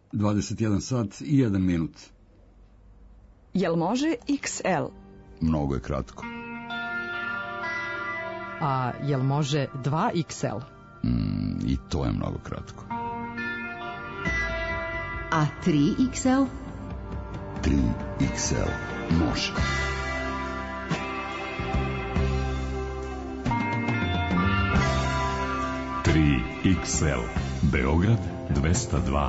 21 sat i 1 minut. Jel može XL? Mnogo je kratko. A jel može 2XL? I to je mnogo kratko. A 3XL? 3XL može. XL Beograd 202.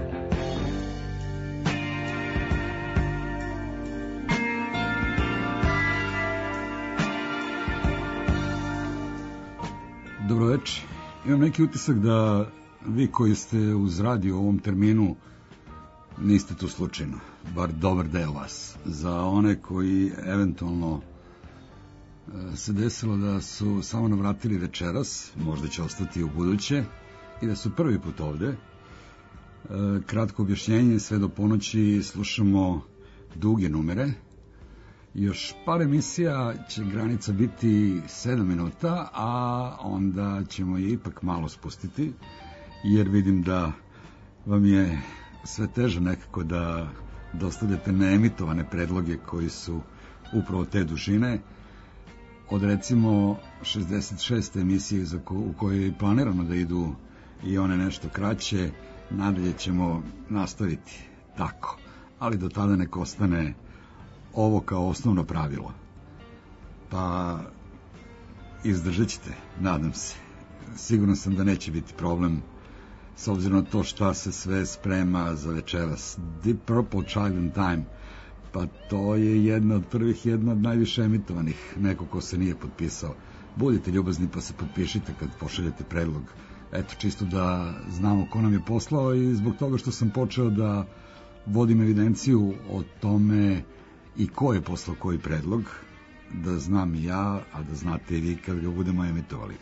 Dobroveče. Imam neki utisak da vi koji ste uz radio u ovom terminu niste tu slučajno, bar dobar deo vas. Za one koji eventualno se desilo da su samo navratili večeras, možda će ostati u buduće, i da su prvi put ovde. Kratko objašnjenje, sve do ponoći slušamo duge numere. Još par emisija će granica biti 7 minuta, a onda ćemo je ipak malo spustiti, jer vidim da vam je sve teže nekako da dostavljate neemitovane predloge koji su upravo te dužine. Od recimo 66. emisije u kojoj je planirano da idu i one nešto kraće, nadalje ćemo nastaviti tako, ali do tada nek ostane ovo kao osnovno pravilo. Pa izdržat ćete, nadam se. Siguran sam da neće biti problem, s obzirom na to šta se sve sprema za večeras. Deep Purple, Child in Time, pa to je jedna od prvih, jedna od najviše emitovanih, neko ko se nije potpisao. Budite ljubazni pa se potpišite kad pošaljete predlog. Eto, čisto da znamo ko nam je poslao, i zbog toga što sam počeo da vodim evidenciju o tome i ko je poslao koji predlog, da znam i ja, a da znate i vi kad ga budemo emitovali.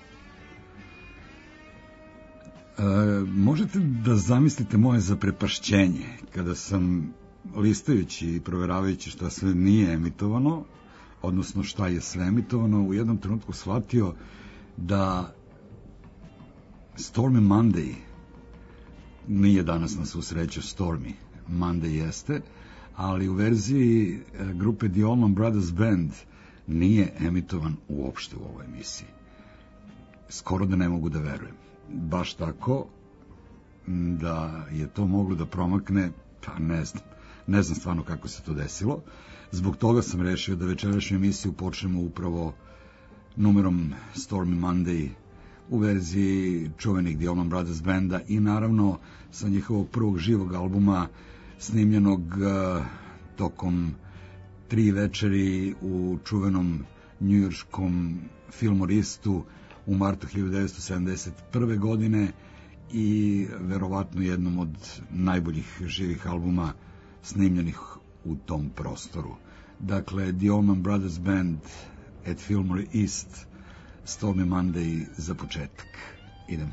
Možete da zamislite moje zaprepašćenje kada sam, listajući i proveravajući šta sve nije emitovano, odnosno šta je sve emitovano, u jednom trenutku shvatio da Stormy Monday nije danas na svu sreću Stormy Monday jeste, ali u verziji grupe The Allman Brothers Band nije emitovan uopšte u ovoj emisiji. Skoro da ne mogu da verujem. Baš tako da je to moglo da promakne, pa ne znam stvarno kako se to desilo. Zbog toga sam rešio da večerašnju emisiju počnemo upravo numerom Stormy Monday u verziji čuvenih The Allman Brothers Banda i naravno sa njihovog prvog živog albuma snimljenog tokom 3 večeri u čuvenom njujorškom Fillmore-istu u martu 1971. godine i verovatno jednom od najboljih živih albuma snimljenih u tom prostoru. Dakle, The Allman Brothers Band at Fillmore East, Stormy Monday za početak. Idemo.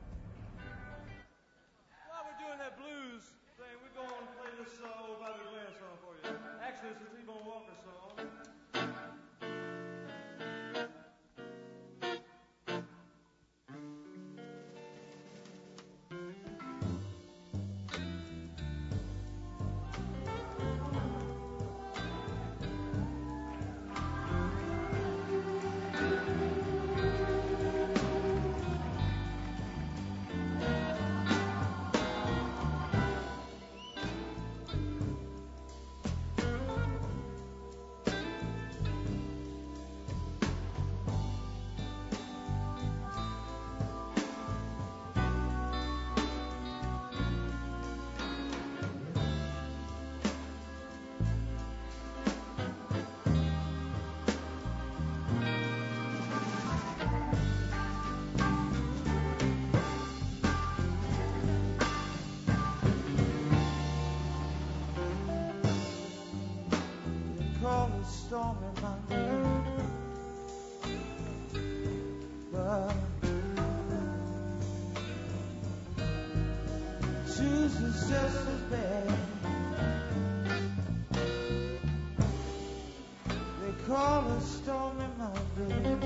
Stormy Monday, but Tuesday's just as bad. They call it Stormy Monday,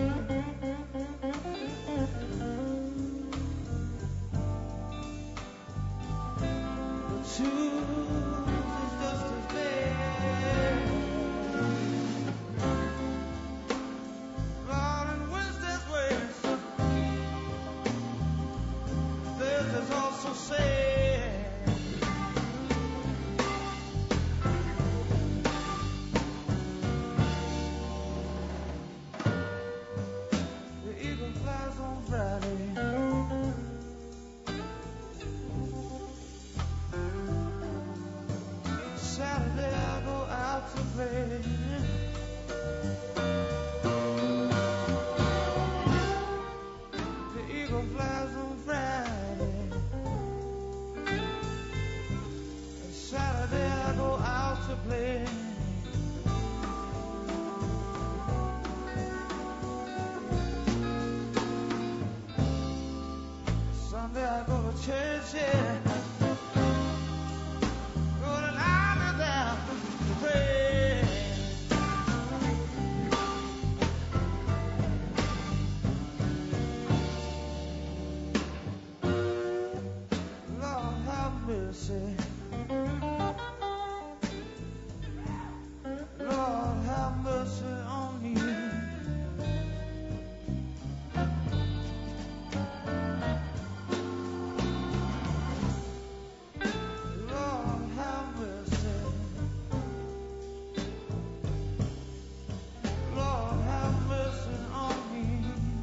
but Tuesday's just as bad. Lord, and Wednesday's worse. Thursday's also sad. The eagle flies on Friday. Saturday I go out to play. The eagle flies on Friday. And Saturday I go out to play. Sunday I go to church, yeah. Go to line down to pray. Lord have mercy. Lord have mercy on me. Lord have mercy. Lord have mercy on me.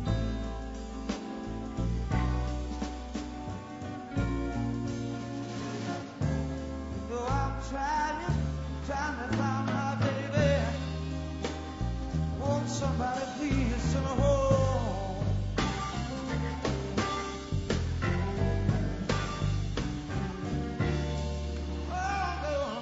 Though I'm trying to find my baby. Won't somebody please send her home? Oh,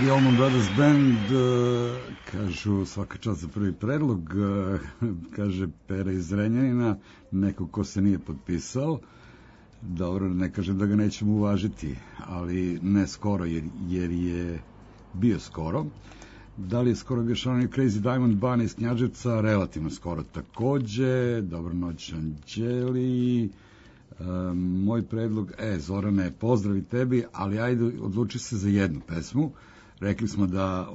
The Allman Brothers Band, kažu svaka čast za prvi predlog, kaže Pera iz Zrenjanina, neko ko se nije potpisao. Dobro, ne kažem da ga nećemo uvažiti, ali ne skoro, jer je bio skoro. Da li je skoro bio Šalani Crazy Diamond Band iz Knjaževca? Relativno skoro takođe. Dobro noć, Anđeli. Moj predlog, Zorane, pozdravi tebi, ali ajde, odluči se za jednu pesmu. Rekli smo da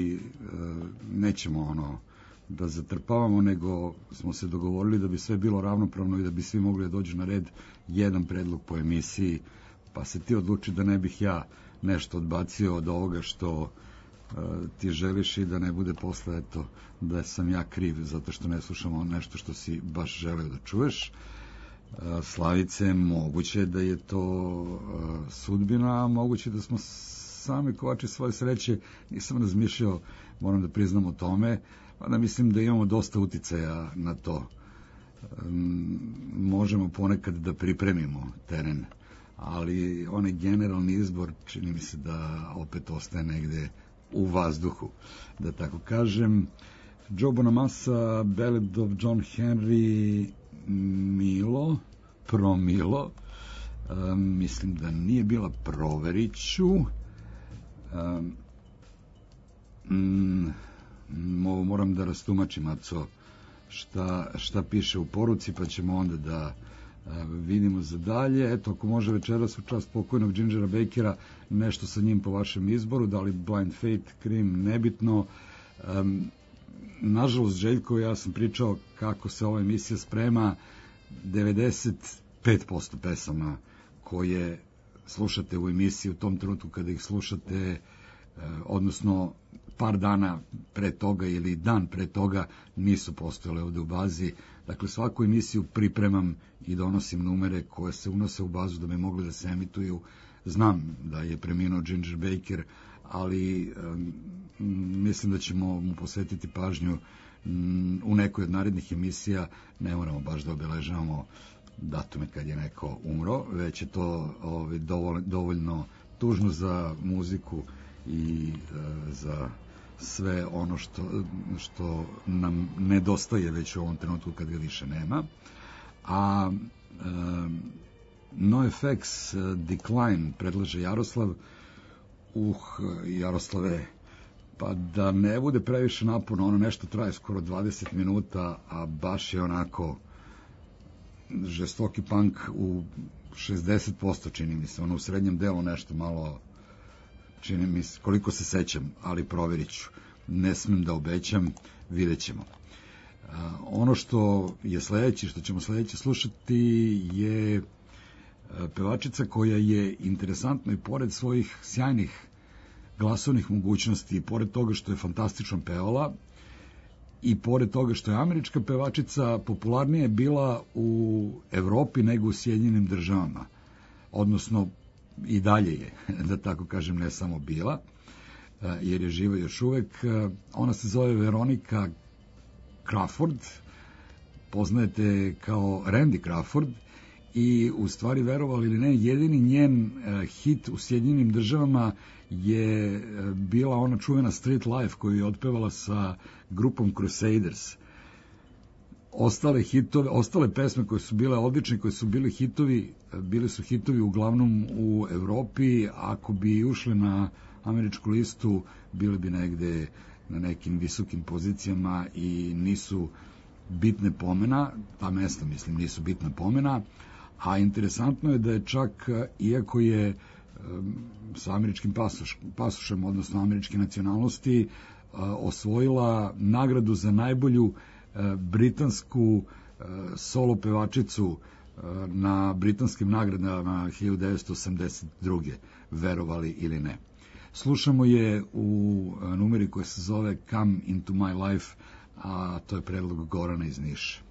nećemo da zatrpavamo, nego smo se dogovorili da bi sve bilo ravnopravno i da bi svi mogli da dođu na red jedan predlog po emisiji, pa se ti odluči da ne bih ja nešto odbacio od ovoga što ti želiš i da ne bude posle, eto, da sam ja kriv zato što ne slušamo nešto što si baš želeo da čuješ. Slavice, moguće da je to sudbina, moguće da smo sami kovači svoje sreće, nisam razmišljao, moram da priznam o tome, da mislim da imamo dosta uticaja na to. Možemo ponekad da pripremimo teren, ali onaj generalni izbor čini mi se da opet ostaje negde u vazduhu, da tako kažem. Joe Bonamassa, Ballad of John Henry, Promilo, mislim da nije bila, proverit ću. Moram da rastumačim, Aco, šta piše u poruci, pa ćemo onda da vidimo za dalje. Eto, ako može večeras u čast pokojnog Gingera Bakera, nešto sa njim po vašem izboru, da li Blind Fate, Cream, nebitno. Nažalost, Željko, ja sam pričao kako se ova emisija sprema, 95% pesama koje slušate u emisiji u tom trenutku kada ih slušate, odnosno par dana pre toga ili dan pre toga, nisu postojale ovde u bazi. Dakle, svaku emisiju pripremam i donosim numere koje se unose u bazu da bi mogli da se emituju. Znam da je preminuo Ginger Baker, ali mislim da ćemo mu posvetiti pažnju u nekoj od narednih emisija. Ne moramo baš da obeležavamo datume kad je neko umro, već je to dovoljno tužno za muziku i za sve ono što nam nedostaje već u ovom trenutku kad ga više nema. A NoFX Decline predlaže Jaroslav. Jaroslave, pa da ne bude previše naporno, ono nešto traje skoro 20 minuta, a baš je onako žestoki punk u 60%, čini mi se, ono u srednjem delu nešto malo, čini mi se, koliko se sećam, ali proverit ću. Ne smem da obećam, vidjet ćemo. Ono što je sledeće, što ćemo sledeće slušati je pevačica koja je interesantna i pored svojih sjajnih glasovnih mogućnosti, i pored toga što je fantastično pevala, i pored toga što je američka pevačica, popularnije je bila u Evropi nego u Sjedinjenim Državama. Odnosno, i dalje je, da tako kažem, ne samo bila, jer je živa još uvek. Ona se zove Veronica Crawford, poznajete kao Randy Crawford, i u stvari, verovali ili ne, jedini njen hit u Sjedinjenim Državama je bila ona čuvena Street Life koju je otpevala sa grupom Crusaders. Ostale pesme koje su bile odlične, koje su bili hitovi, bili su hitovi uglavnom u Evropi. Ako bi ušle na američku listu, bile bi negde na nekim visokim pozicijama i nisu bitne pomena, ta mesta, mislim, nisu bitna pomena. A interesantno je da je čak, iako je sa američkim pasošem, odnosno američke nacionalnosti, osvojila nagradu za najbolju britansku solo pevačicu na britanskim nagradama 1982. verovali ili ne. Slušamo je u numeri koja se zove Come Into My Life, a to je predlog Gorana iz Niša.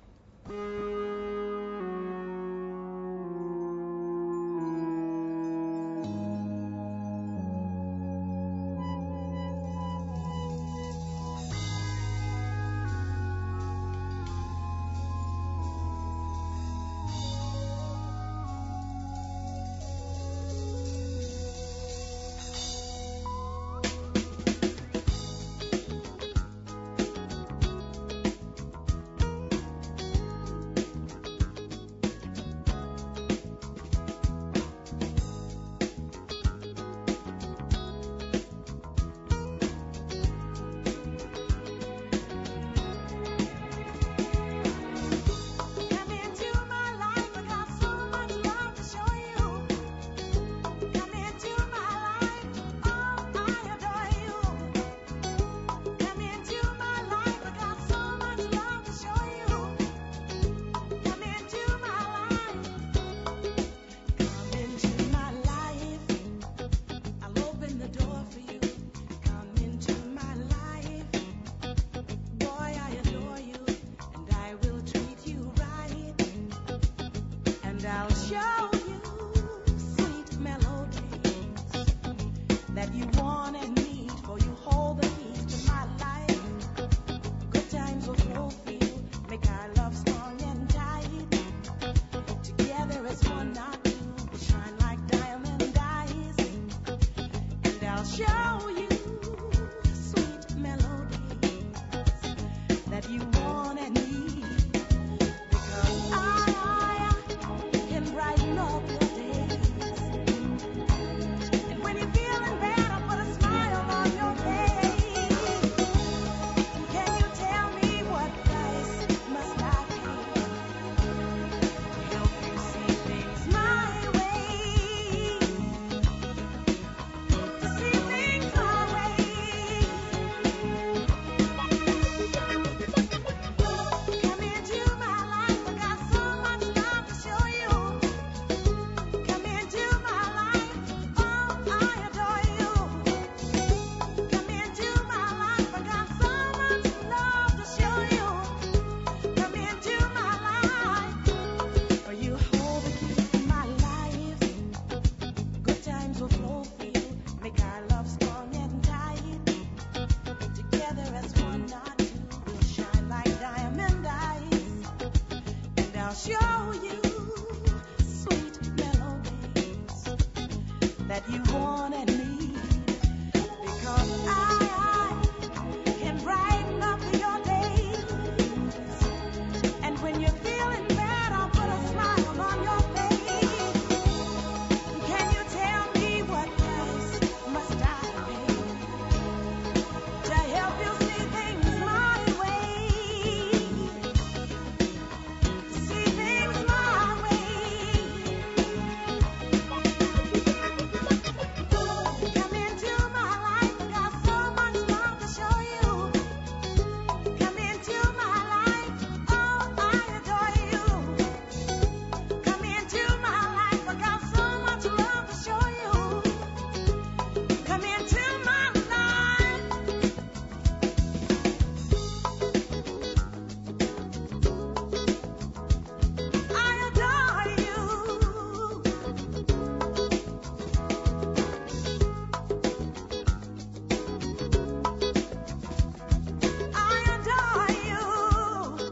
want and need. Because I can brighten up your days. And when you're feeling bad, I put a smile on your face. Can you tell me what price must I pay to help you see things my way? To see things my way. Come into my life, I got so much love to show you. Come into my life, oh, I adore you. Come into my life, I got so much love to show you. Come into my life, for you hold the key to my life. Good times will flow for you, make our love strong and tight. Together as one, not two, we'll shine like diamond eyes. And I'll show you sweet melodies that you want and need. Because I can brighten up your days. And when you're feeling bad, I'll put a smile on your face. Can you tell me what price must I pay to help you see things my way? See things my way. Come into my life, I got so much love to show you. Come into my life, oh, I adore you. Come into my life, I got so much love to show you. Come into my life. I adore you. I adore you.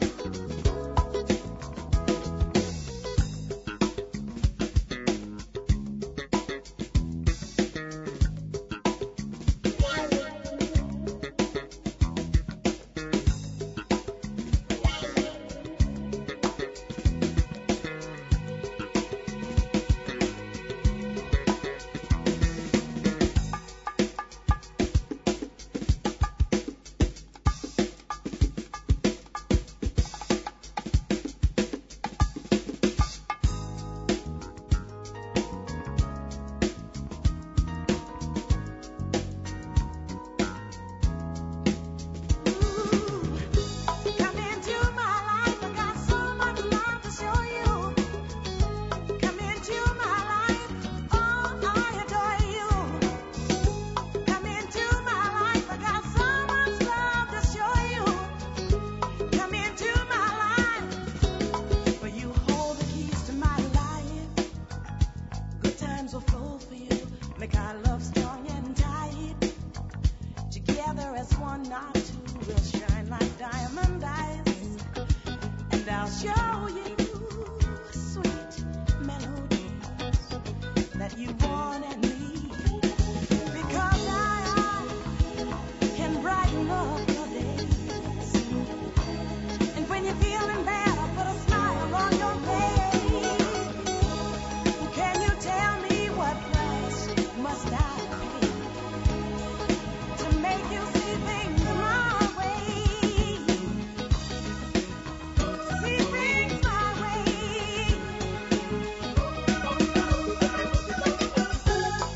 Come into my life, I got so much love to show you. Come into my life, oh, I adore you. Come into my life, I got so much love to show you. Come into my life, for you hold the keys to my life. Good times will flow for you, make our love strong and tight. Together as one, not two, we'll shine like diamond eyes. And I'll show you sweet melodies that you want and need. Because I can brighten up your days. And when you're feeling bad, I'll put a smile on your face. Can you tell me what price must I pay to make you see things my way? See things my way.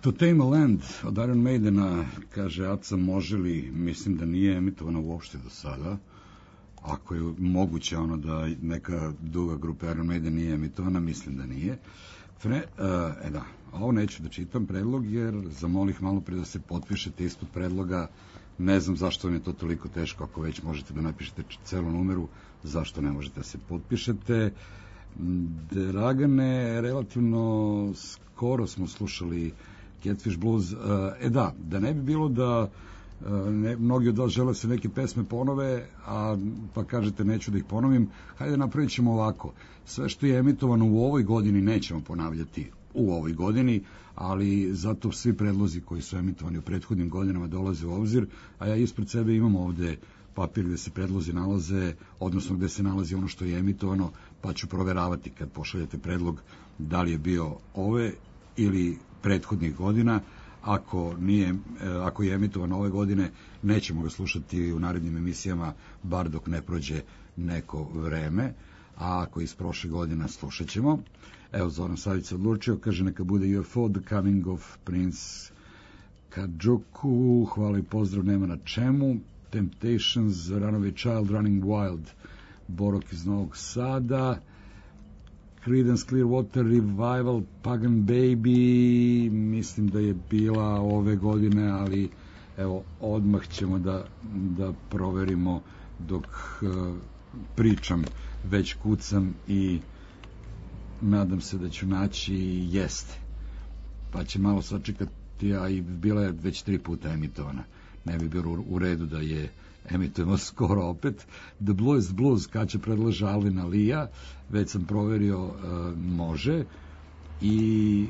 To Tame a Land od Iron Maidena, kaže Aca, može li, mislim da nije emitovano uopšte do sada, ako je moguće ono da neka druga grupa Iron Maiden nije emitovana, mislim da nije. Da, ovo neću da čitam predlog, jer zamolih malo pre da se potpišete ispod predloga. Ne znam zašto vam je to toliko teško, ako već možete da napišete celu numeru, zašto ne možete da se potpišete. Dragane, relativno skoro smo slušali Catfish Blues. Da ne bi bilo da mnogi od vas žele se neke pesme ponove, pa kažete neću da ih ponovim, hajde napravit ćemo ovako. Sve što je emitovano u ovoj godini nećemo ponavljati u ovoj godini, ali zato svi predlozi koji su emitovani u prethodnim godinama dolaze u obzir, a ja ispred sebe imam ovde papir gde se predlozi nalaze, odnosno gde se nalazi ono što je emitovano, pa ću proveravati kad pošaljete predlog da li je bio ove ili prethodnih godina. Ako je emitovan ove godine, nećemo ga slušati u narednim emisijama, bar dok ne prođe neko vreme, a ako iz prošle godina slušat ćemo. Evo, Zoran Savić se odlučio, kaže neka bude UFO, The Coming of Prince Kajuku, hvala i pozdrav, nema na čemu. Temptations, Runaway Child, Running Wild, Borok iz Novog Sada, Creedence Clearwater Revival, Pagan Baby, mislim da je bila ove godine, ali evo, odmah ćemo da proverimo dok pričam, već kucam i nadam se da ću naći, jeste. Pa će malo sačekati, a i bila je već 3 puta emitovana. Ne bi bilo u redu da je emitujemo skoro opet. The Blues Blues, kad će predlaže Alvina Lija, već sam proverio, može. I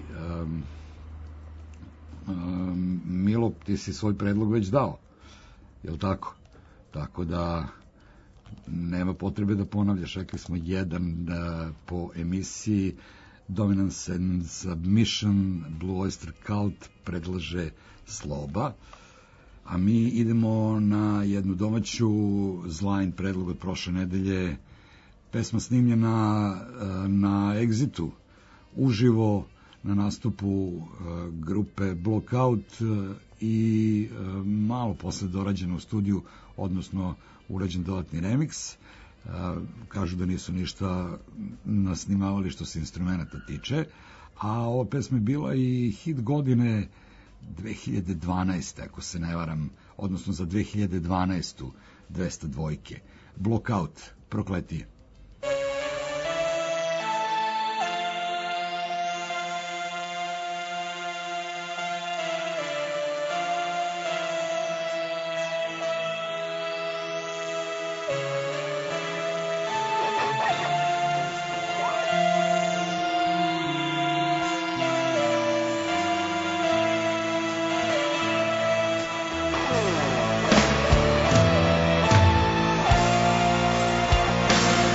Milo, ti si svoj predlog već dao, je li tako? Tako da nema potrebe da ponavljaš, rekli smo jedan po emisiji. Dominance and Submission, Blue Oyster Cult predlaže Sloba. A mi idemo na jednu domaću Zlajn predlog od prošle nedelje. Pesma snimljena na Exitu, uživo na nastupu grupe Blockout i malo posle dorađena u studiju, odnosno urađen dodatni remix. Kažu da nisu ništa nasnimavali što se instrumenta tiče, a ova pesma je bila i hit godine 2012. ako se ne varam, odnosno za 2012. 202. Blockout, Prokletije. Thank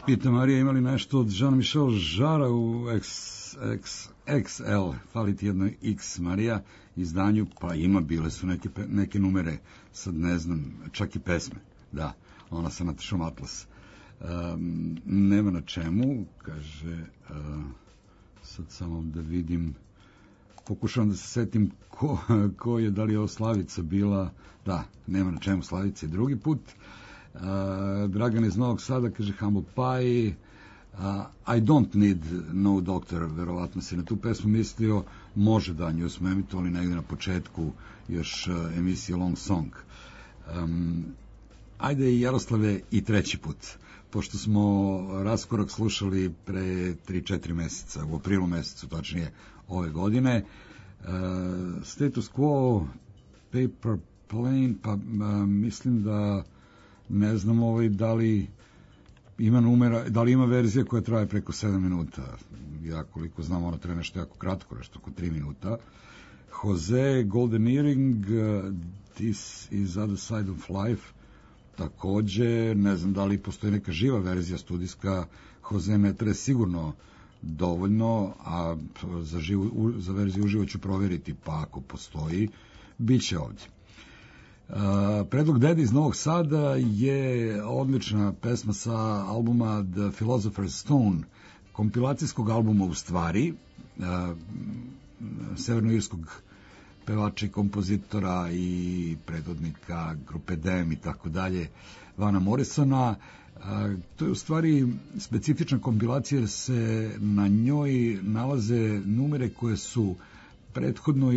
Pita Marija, imali nešto od Jean-Michel Jarre u XL, fali ti jedno X, Marija, izdanju, pa ima, bile su neke numere, sad ne znam, čak i pesme, da, ona sa Natašom Atlas. Nema na čemu, kaže, sad samo da vidim, pokušavam da se setim ko je, da li je ovo Slavica bila, da, nema na čemu, Slavica je drugi put. Dragan iz Novog Sada kaže Humble Pie, I don't need no doctor, verovatno se na tu pesmu mislio, može da, nju smo emitovali negde na početku još emisije Long Song. Ajde Jaroslave i treći put, pošto smo raskorak slušali pre 3-4 meseca, u aprilu mesecu tačnije ove godine. Status Quo, Paper Plane, pa mislim da ne znam da li ima numera, da li ima verzija koja traje preko 7 minuta. Ja koliko znam, ona traje nešto jako kratko, nešto oko 3 minuta. Jose, Golden Earring, This is Other Side of Life, takođe, ne znam da li postoji neka živa verzija studijska, Jose ne traje sigurno dovoljno, a za verziju uživo ću proveriti, pa ako postoji, bit će ovdje. Predlog Dedi iz Novog Sada je odlična pesma sa albuma The Philosopher's Stone, kompilacijskog albuma u stvari, severnoirskog pevača i kompozitora i predvodnika grupe Dem i tako dalje, Vana Morrisona. To je u stvari specifična kompilacija jer se na njoj nalaze numere koje su prethodno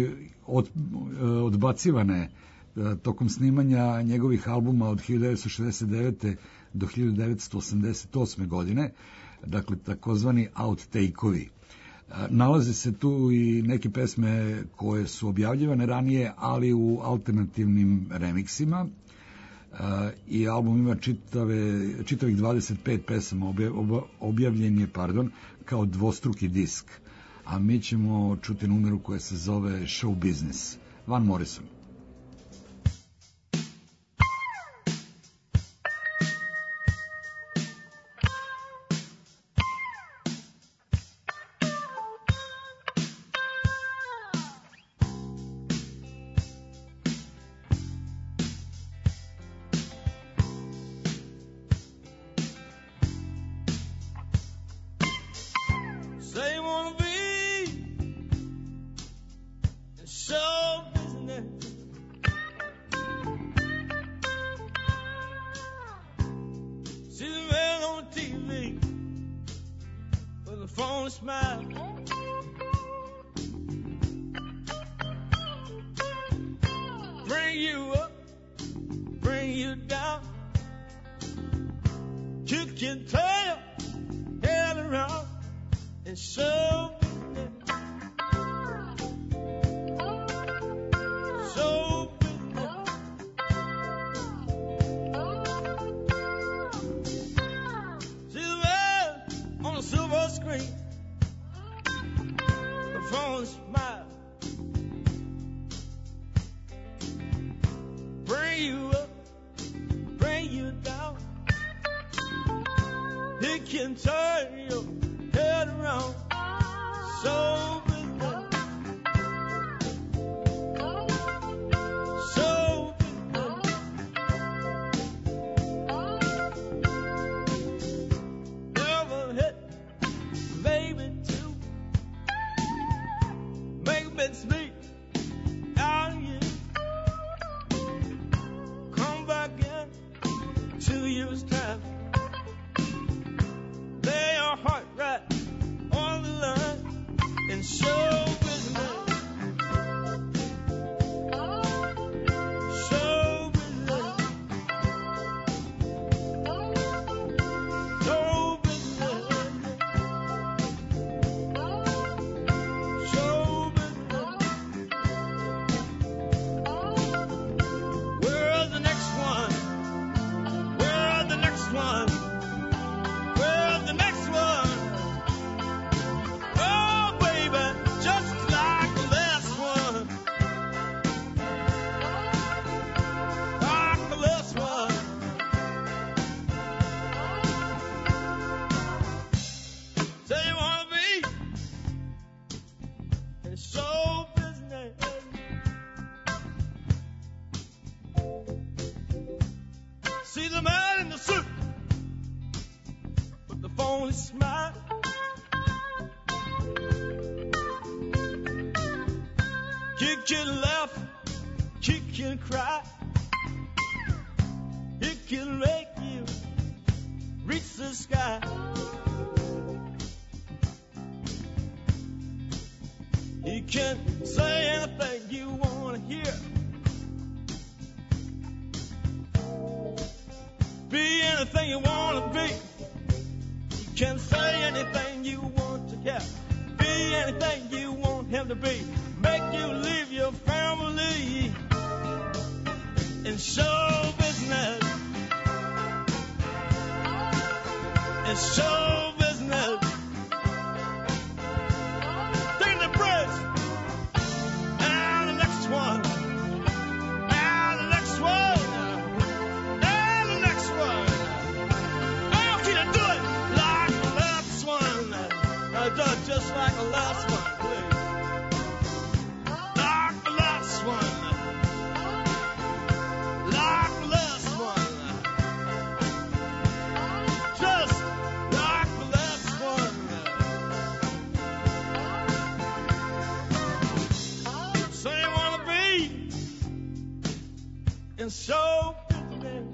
odbacivane tokom snimanja njegovih albuma od 1969. do 1988. godine, dakle takozvani outtake-ovi. Nalaze se tu i neke pesme koje su objavljivane ranije, ali u alternativnim remiksima, i album ima čitavih 25 pesama, objavljen je, kao dvostruki disk, a mi ćemo čuti numeru koja se zove Show Business, Van Morrison. One. the man in the suit with the phony smile. He can laugh, he can cry, he can make you reach the sky. He can say anything you want to hear, be anything you want to be. He can say anything you want to hear, be anything you want him to be. Make you leave your family in show business. In show business. Taking the bridge. And the next one. And the next one. And the next one. How can I do it like the last one? I do it just like the last one, please. Like the last one. Like the last one. Just like the last one. So you wanna be in show business.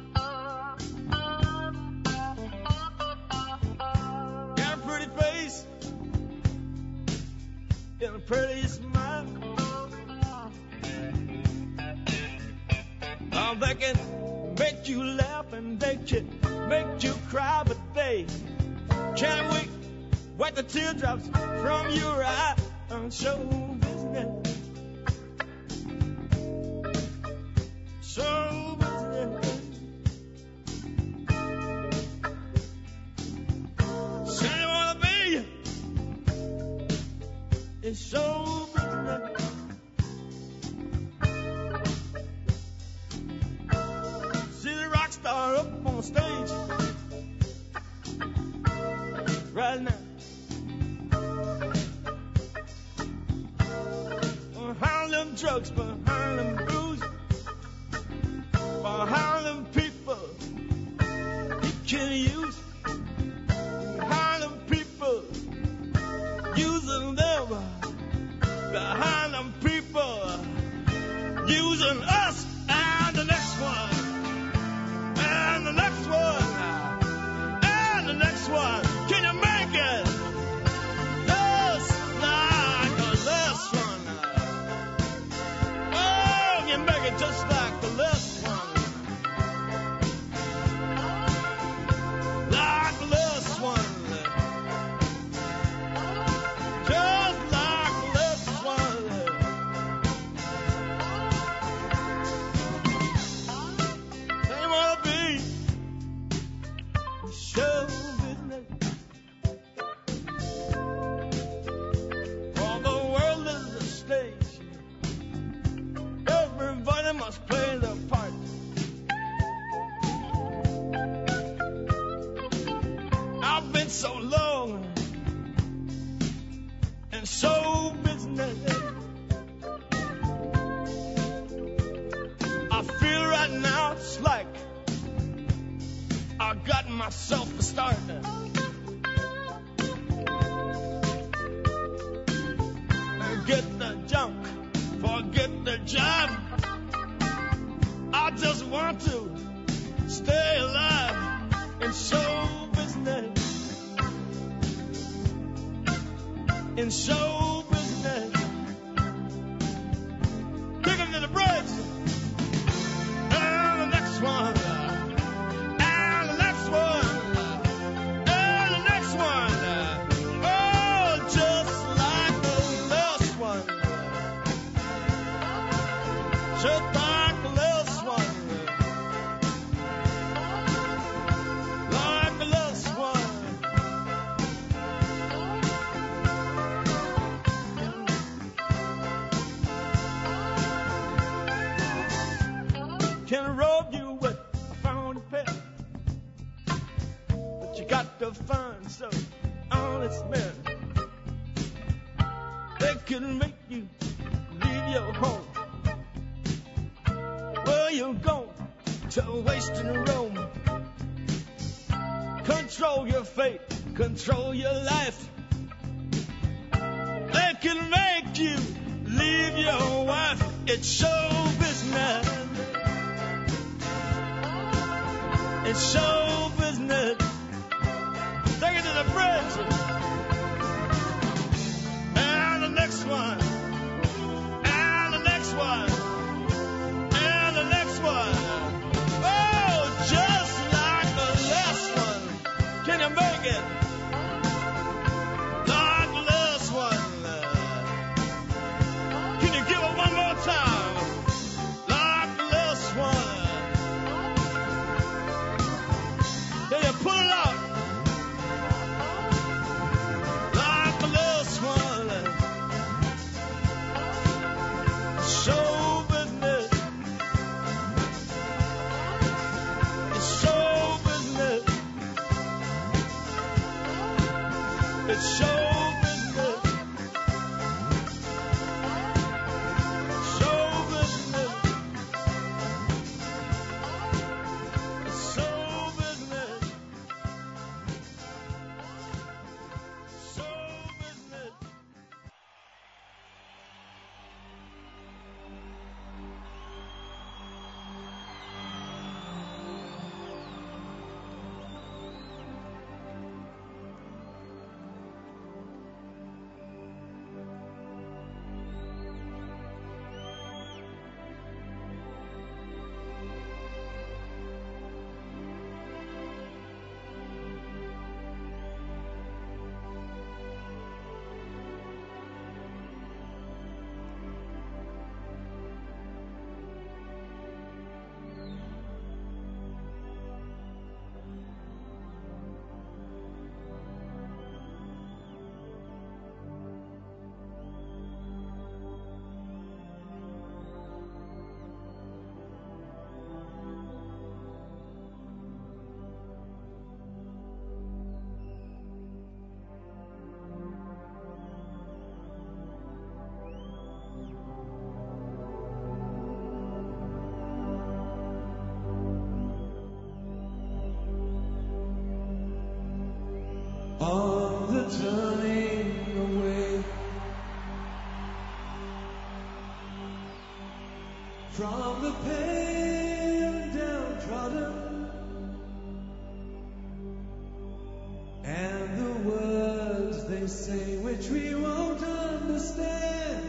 Got a pretty face and a pretty smile. Oh, they can make you laugh and they can make you cry, but they can't wipe the teardrops from your eye on show business. Show business. So you wanna be in show business. See the rock star up on stage right now. Behind them drugs, behind them booze, behind them people he can use, behind them people using them, behind them people using us, and the next one, and the next one, and the next one. Can you make it just like the last one? Oh, you make it just like the last one. Like the last one. Just like the last one. They wanna be show business. All the world is a stage. Everybody must play their part. I've been so long in show business. I feel right now it's like I got myself a start. Get the junk, forget the job. I just want to stay alive in show business. In show business. Kick him to the bridge. And the next one. And the next one. And the next one. Oh, just like the last one. Just like the last one. Like the last one. Can rob you with a fountain pen, but you got to find some honest men. They can make you leave your home. Where you going to waste and roam? control your fate, control your life. They can make you leave your wife. It's show business. It's show business. Take it to the bridge. And the next one. And the next one. And the next one. Oh, just like the last one. Can you make it? Like the last one. Can you give it one more time? Like the last one. Can you pull it out? Like the last one. Show business. It's show business. It's show business. Show business. It's show business. Show business. On the turning away from the pale and downtrodden, and the words they say which we won't understand.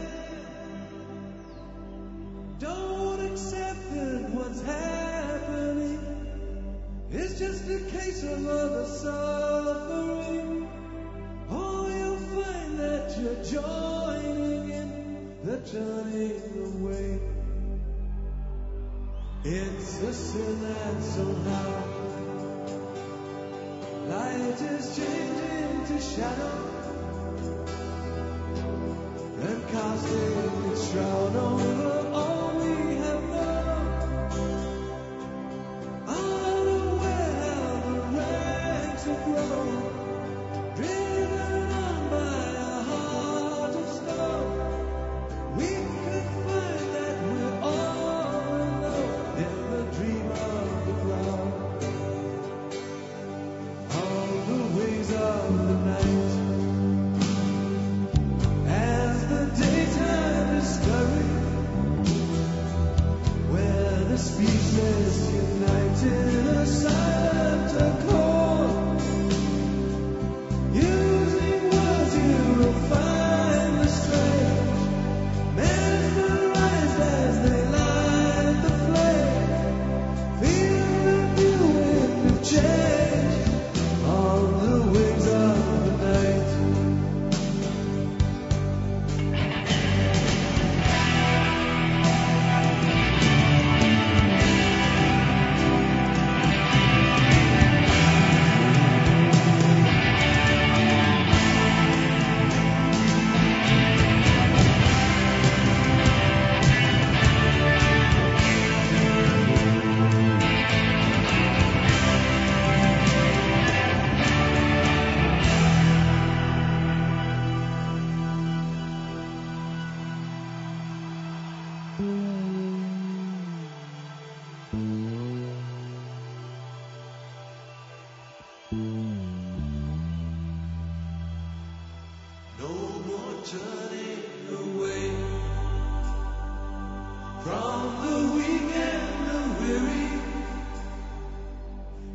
Don't accept that what's happening is just a case of other suffering. Oh, you'll find that you're joining in the turning away. It's a sin that somehow light is changing to shadow and casting its shroud over all we have known. Unaware how the ranks have grown, driven on by a heart of stone. We could find that we're all alone in the dream of the cloud. On the wings of the night,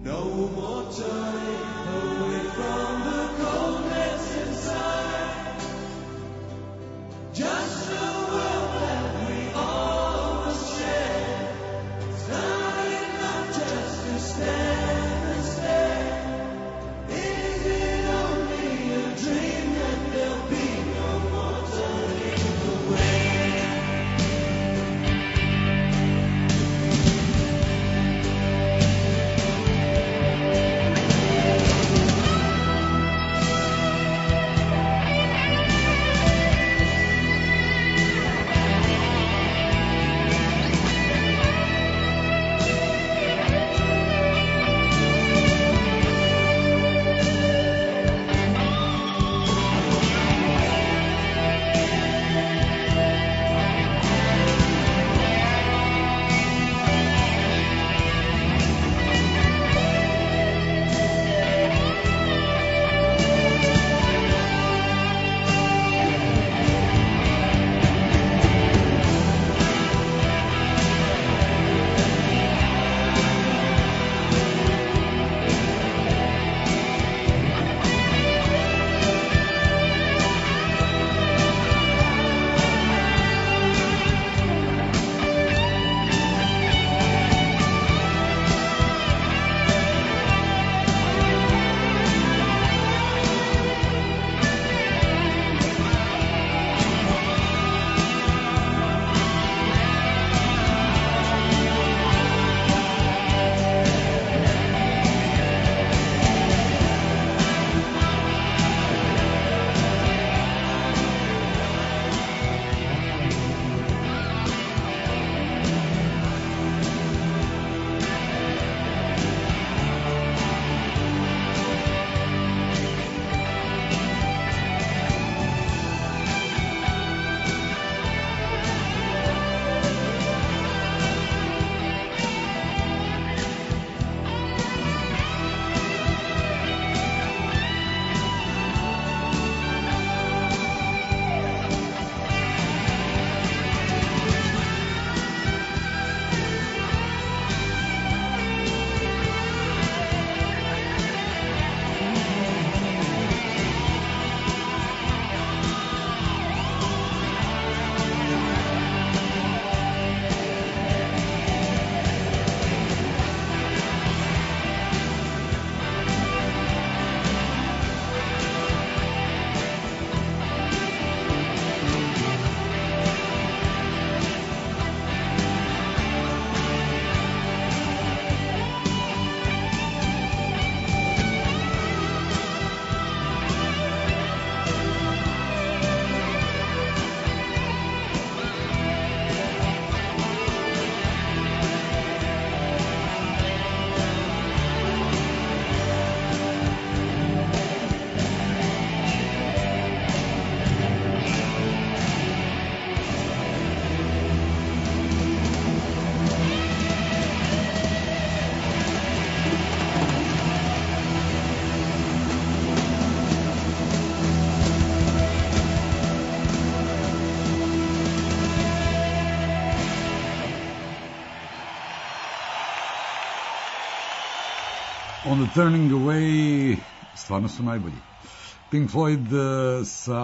No more turning away from the coldness inside. Just a world that we all must share. It's not enough just to stand and stare. Is it only a dream that there'll be no more turning away? On the Turning Away stvarno su najbolji. Pink Floyd sa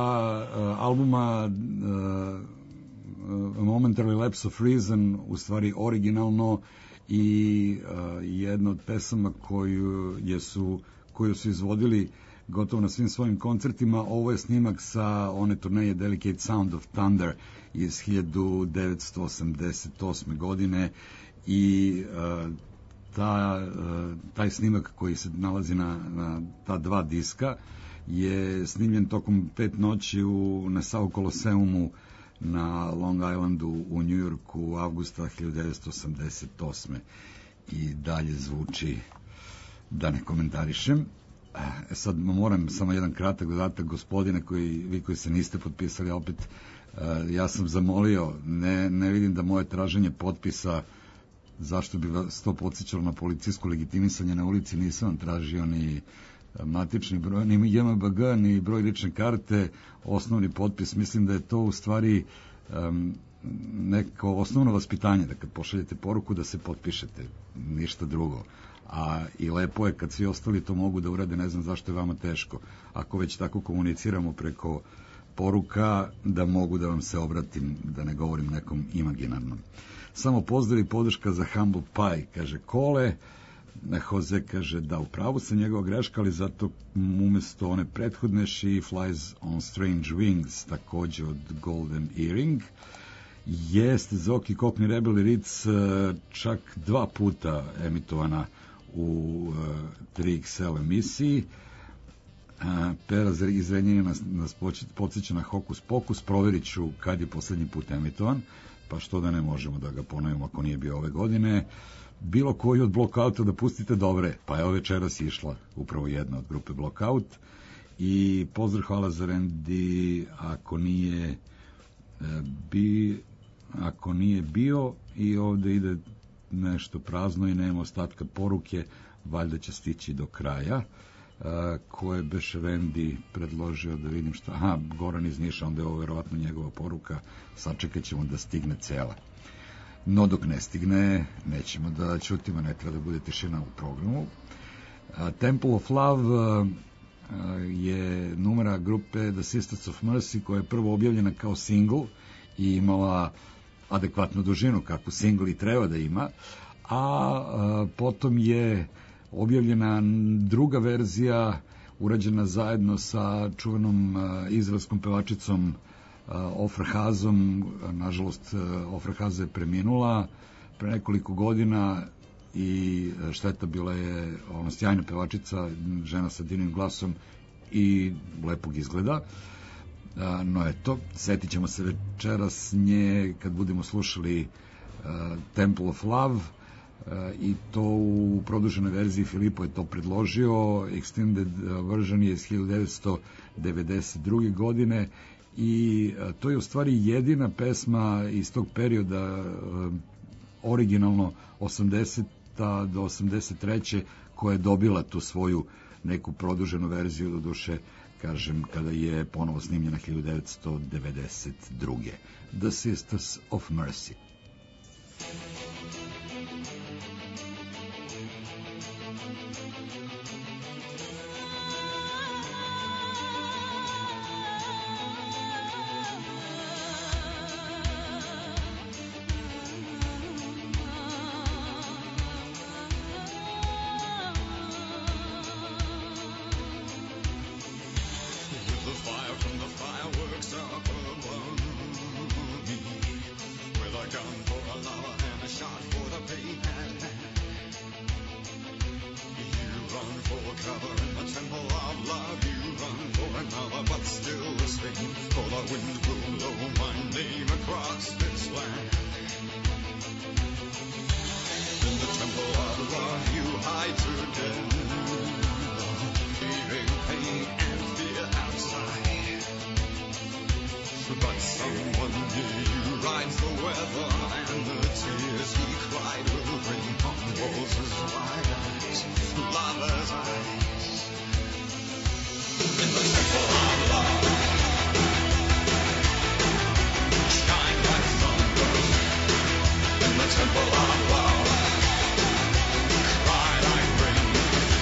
albuma A Momentary Lapse of Reason, u stvari originalno, i jedna od pesama koju su izvodili gotovo na svim svojim koncertima. Ovo je snimak sa one turneje Delicate Sound of Thunder iz 1988. godine i taj snimak koji se nalazi na ta dva diska je snimljen tokom 5 noći u Nassau Koloseumu na Long Islandu u Njujorku avgusta 1988. i dalje zvuči, da ne komentarišem. Sad moram samo jedan kratak dodatak, gospodine, vi koji se niste potpisali, opet ja sam zamolio, ne vidim da moje traženje potpisa, zašto bi vas to podsjećalo na policijsko legitimisanje na ulici, nisam vam tražio ni matični broj, ni JMBG, ni broj lične karte, osnovni potpis. Mislim da je to u stvari neko osnovno vaspitanje, da kad pošaljete poruku da se potpišete, ništa drugo. A i lepo je kad svi ostali to mogu da urade, ne znam zašto je vama teško. Ako već tako komuniciramo preko poruka, da mogu da vam se obratim, da ne govorim nekom imaginarnom. Samo pozdrav i podrška za Humble Pie, kaže Kole. Jose kaže da, upravo sam njegova greška, ali zato umesto one prethodne She Flies on Strange Wings, takođe od Golden Earring. Jeste Zoki Cockney Rebel i Ritz čak 2 puta emitovana u 3XL emisiji. Pera iz Renjanina nas podsjeća na Hokus Pokus, proverit ću kad je poslednji put emitovan, pa što da ne možemo da ga ponovimo ako nije bio ove godine. Bilo koji od Blockouta da pustite dobre, pa evo večeras išla upravo jedna od grupe Blockout. I pozdrav, hvala za Randy, ako nije bio, i ovde ide nešto prazno i nema ostatka poruke, valjda će stići do kraja. Ko je beš Randy predložio, da vidim šta. Aha, Goran iz Niša, onda je ovo verovatno njegova poruka, sačekat ćemo da stigne cela. No dok ne stigne, nećemo da ćutimo, ne treba da bude tišina u programu. Temple of Love je numera grupe The Sisters of Mercy, koja je prvo objavljena kao single i imala adekvatnu dužinu, kakvu single i treba da ima, a potom je objavljena druga verzija, urađena zajedno sa čuvenom izraelskom pevačicom Ofra Hazom. Nažalost, Ofra Haza je preminula pre nekoliko godina i šteta, bila je ona sjajna pevačica, žena sa divnim glasom i lepog izgleda. No eto, setit ćemo se večeras nje kad budemo slušali Temple of Love, i to u produženoj verziji. Filipo je to predložio. Extended version je iz 1992. godine i to je u stvari jedina pesma iz tog perioda, originalno 80. do 83. koja je dobila tu svoju neku produženu verziju, do duše, kažem, kada je ponovo snimljena 1992. The Sisters of Mercy. Temple of love, cry like rain.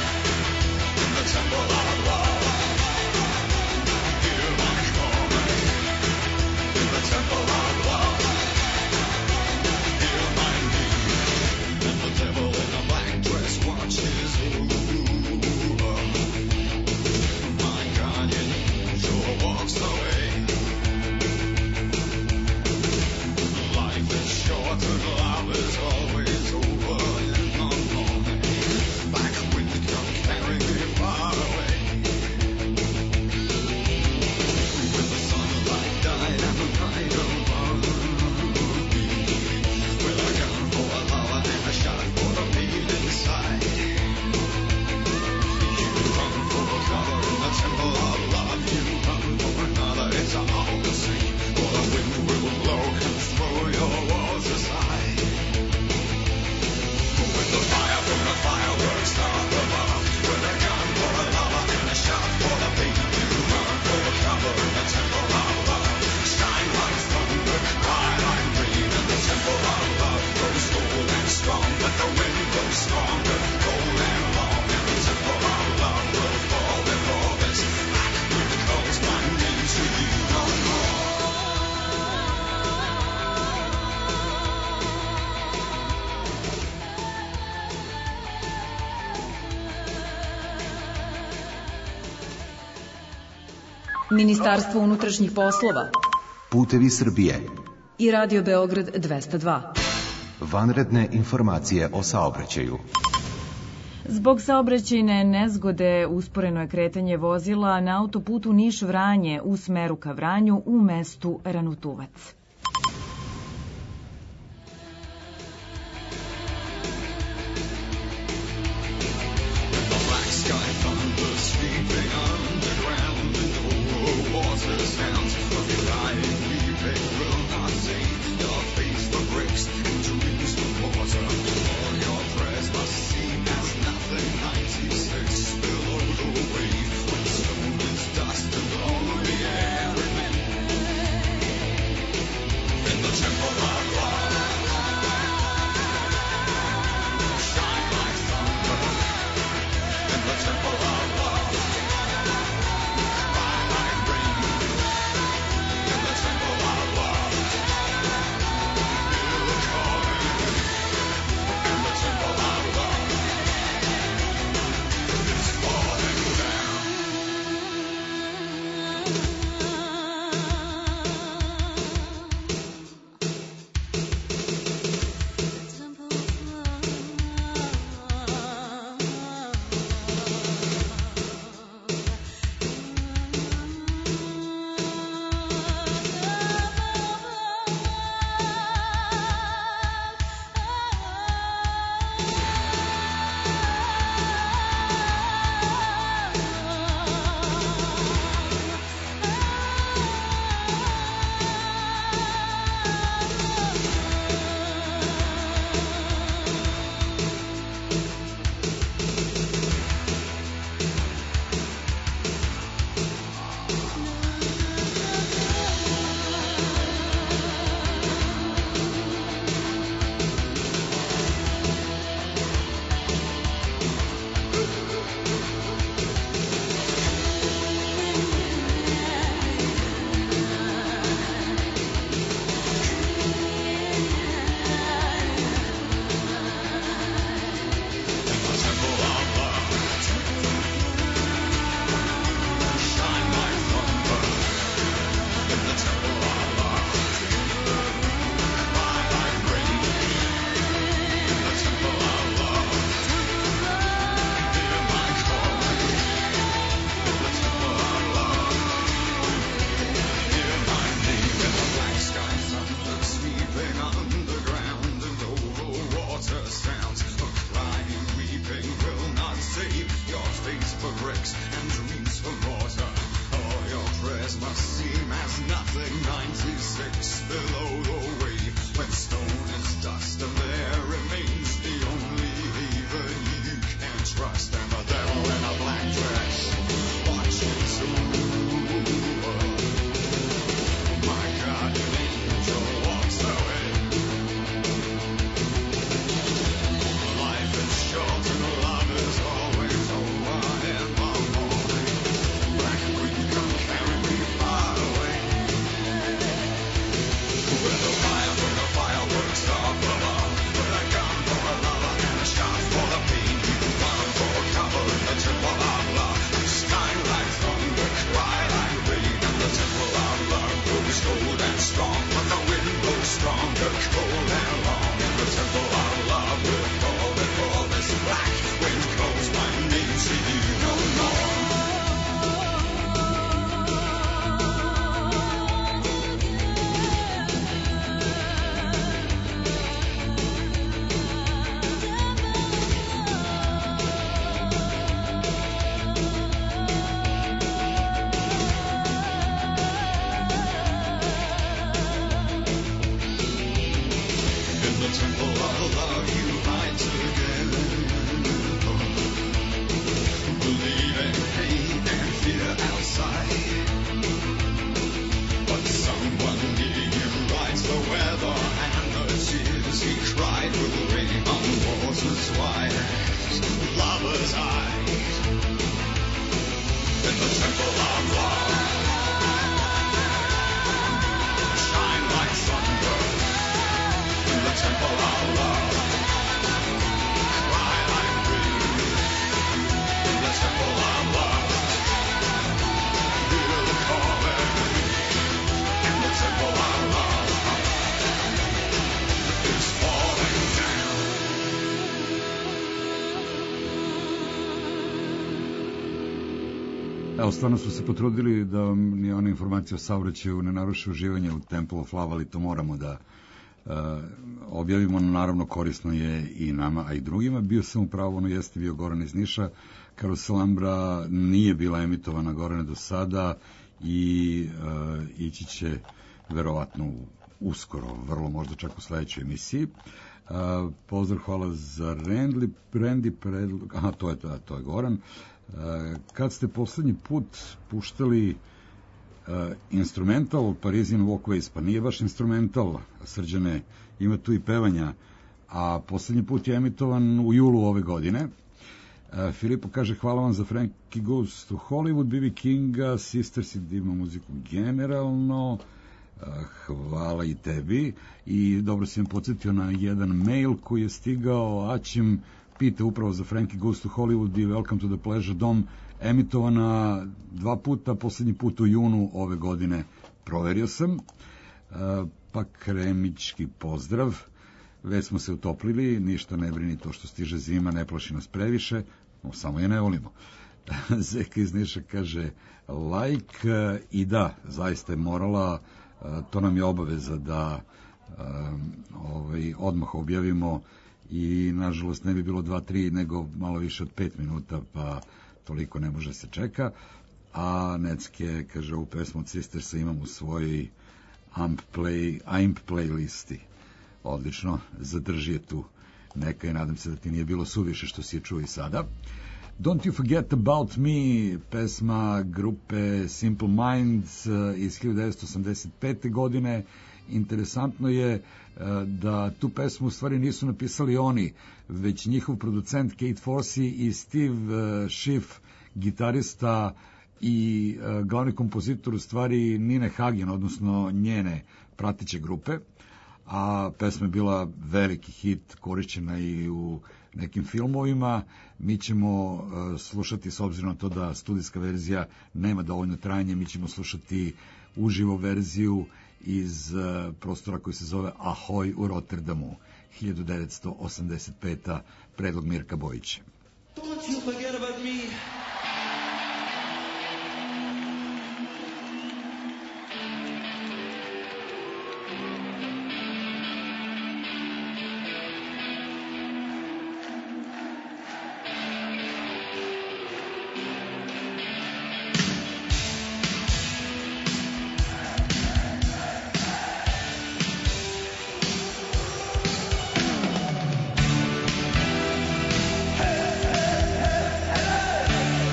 Ministarstvo unutrašnjih poslova Putevi Srbije. i Radio Beograd 202. Vanredne informacije o saobraćaju. Zbog saobraćajne nezgode usporeno je kretanje vozila na autoputu Niš-Vranje u smeru ka Vranju u mestu Ranutuvac. Evo, stvarno su se potrudili da ni ona informacija o saobraćaju ne naruši uživanje u Temple of Love, ali to moramo da objavimo, naravno korisno je i nama, a i drugima. Bio sam upravo, ono jeste bio Goran iz Niša, Karuselambra nije bila emitovana, Gorane, do sada i ići će verovatno uskoro, vrlo možda čak u sledećoj emisiji. Pozdrav, hvala za Randy predlog, aha, to je Goran. Kad ste poslednji put puštali instrumental Parisian Walkways, pa nije baš instrumental, Srđane, ima tu i pevanja, a poslednji put je emitovan u julu ove godine. Filipo kaže, hvala vam za Frankie Goes to Hollywood, B.B. Kinga, Sisters i divnu muziku generalno. Hvala i tebi. I dobro si me podsjetio na jedan mail koji je stigao, Aćim pita upravo za Frankie Goes to Hollywood i Welcome to the Pleasure Dome, emitovana 2 puta, poslednji put u junu ove godine, proverio sam. Pa kremički pozdrav, već smo se utoplili, ništa ne brini, to što stiže zima ne plaši nas previše, no, samo je ne volimo. Zeka iz Niša kaže like, i da, zaista je morala, to nam je obaveza da odmah objavimo i nažalost ne bi bilo 2-3 nego malo više od 5 minuta, pa toliko ne može se čeka. A Necke kaže, ovu pesmu od Sistersa imam u svojoj AMP playlisti. Odlično, zadrži je tu neka i nadam se da ti nije bilo suviše što si je čuo i sada. Don't You Forget About Me, pesma grupe Simple Minds iz 1985. godine. Interesantno je da tu pesmu u stvari nisu napisali oni, već njihov producent Kate Forsey i Steve Schiff, gitarista i glavni kompozitor u stvari Nine Hagen, odnosno njene pratiće grupe, a pesma je bila veliki hit, korišćena i u nekim filmovima. Mi ćemo slušati, s obzirom na to da studijska verzija nema dovoljno trajanje, mi ćemo slušati uživo verziju iz prostora koji se zove Ahoy u Rotterdamu, 1985. predlog Mirka Bojića. Don't you forget about me. Hey, hey, hey, hey.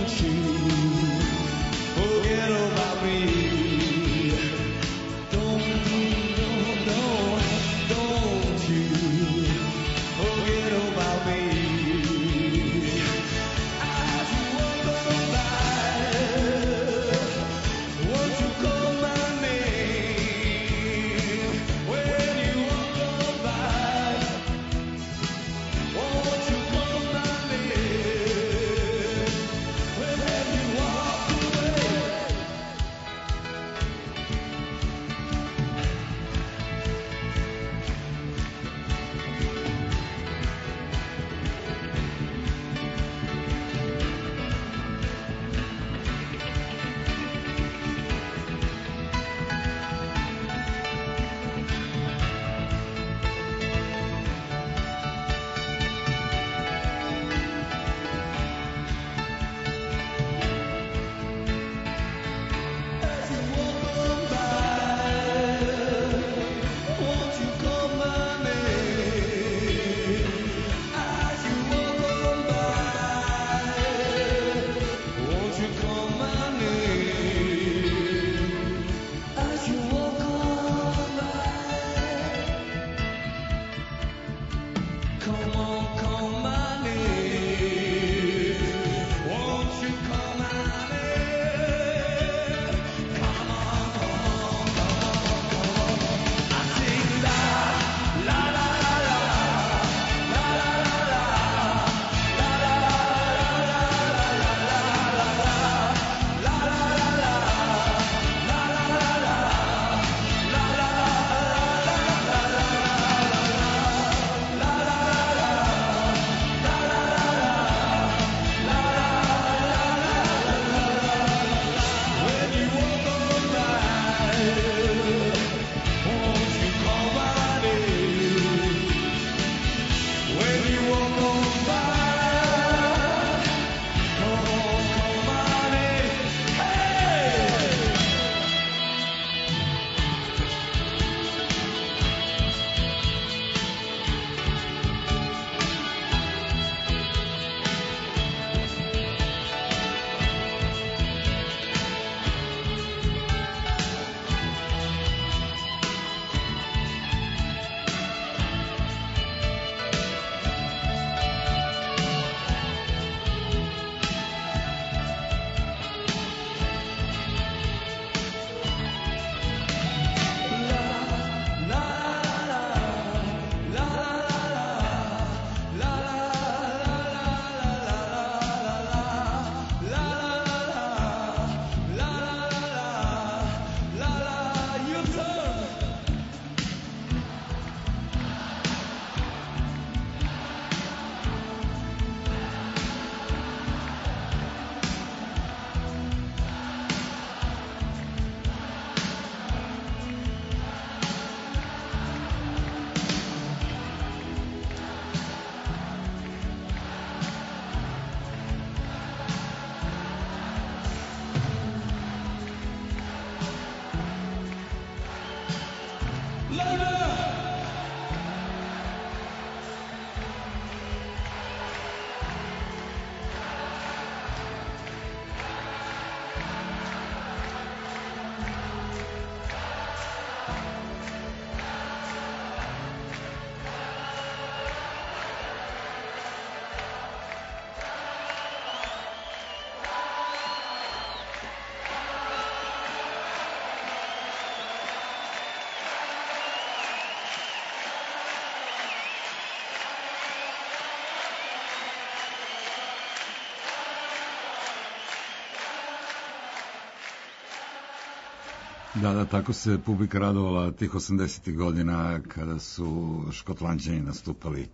Da, tako se publika radovala tih 80. godina kada su Škotlanđani nastupali.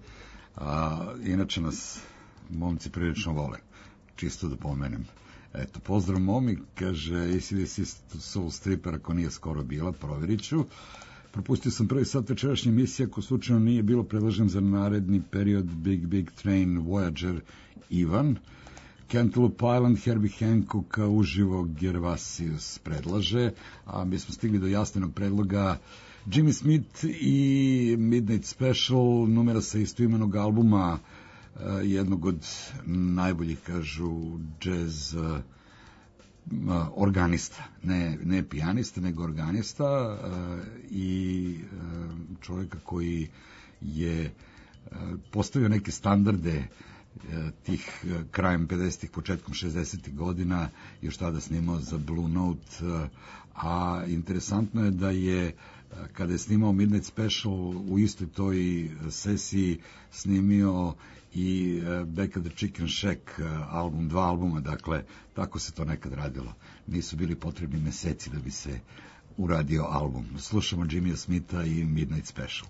Inače nas momci prilično vole, čisto da pomenem. Eto, pozdrav momi, kaže ACDC Soul Stripper, ako nije skoro bila, provjerit ću. Propustio sam prvi sat večerašnje emisije, ako slučajno nije bilo, predlažem za naredni period Big Train, Voyager, Ivan. Cantaloupe Island, Herbie Hancocka, uživo Gervasius predlaže, a mi smo stigli do jasnenog predloga Jimmy Smith i Midnight Special, numera sa istoimenog albuma jednog od najboljih, kažu, džez organista, ne pijanista, nego organista i čovjeka koji je postavio neke standarde tih krajem 50-ih, početkom 60-ih godina, još tada snimao za Blue Note, a interesantno je da je kada je snimao Midnight Special u istoj toj sesiji snimio i Back of the Chicken Shack album, 2 albuma, dakle tako se to nekad radilo, nisu bili potrebni meseci da bi se uradio album. Slušamo Jimmya Smitha i Midnight Special.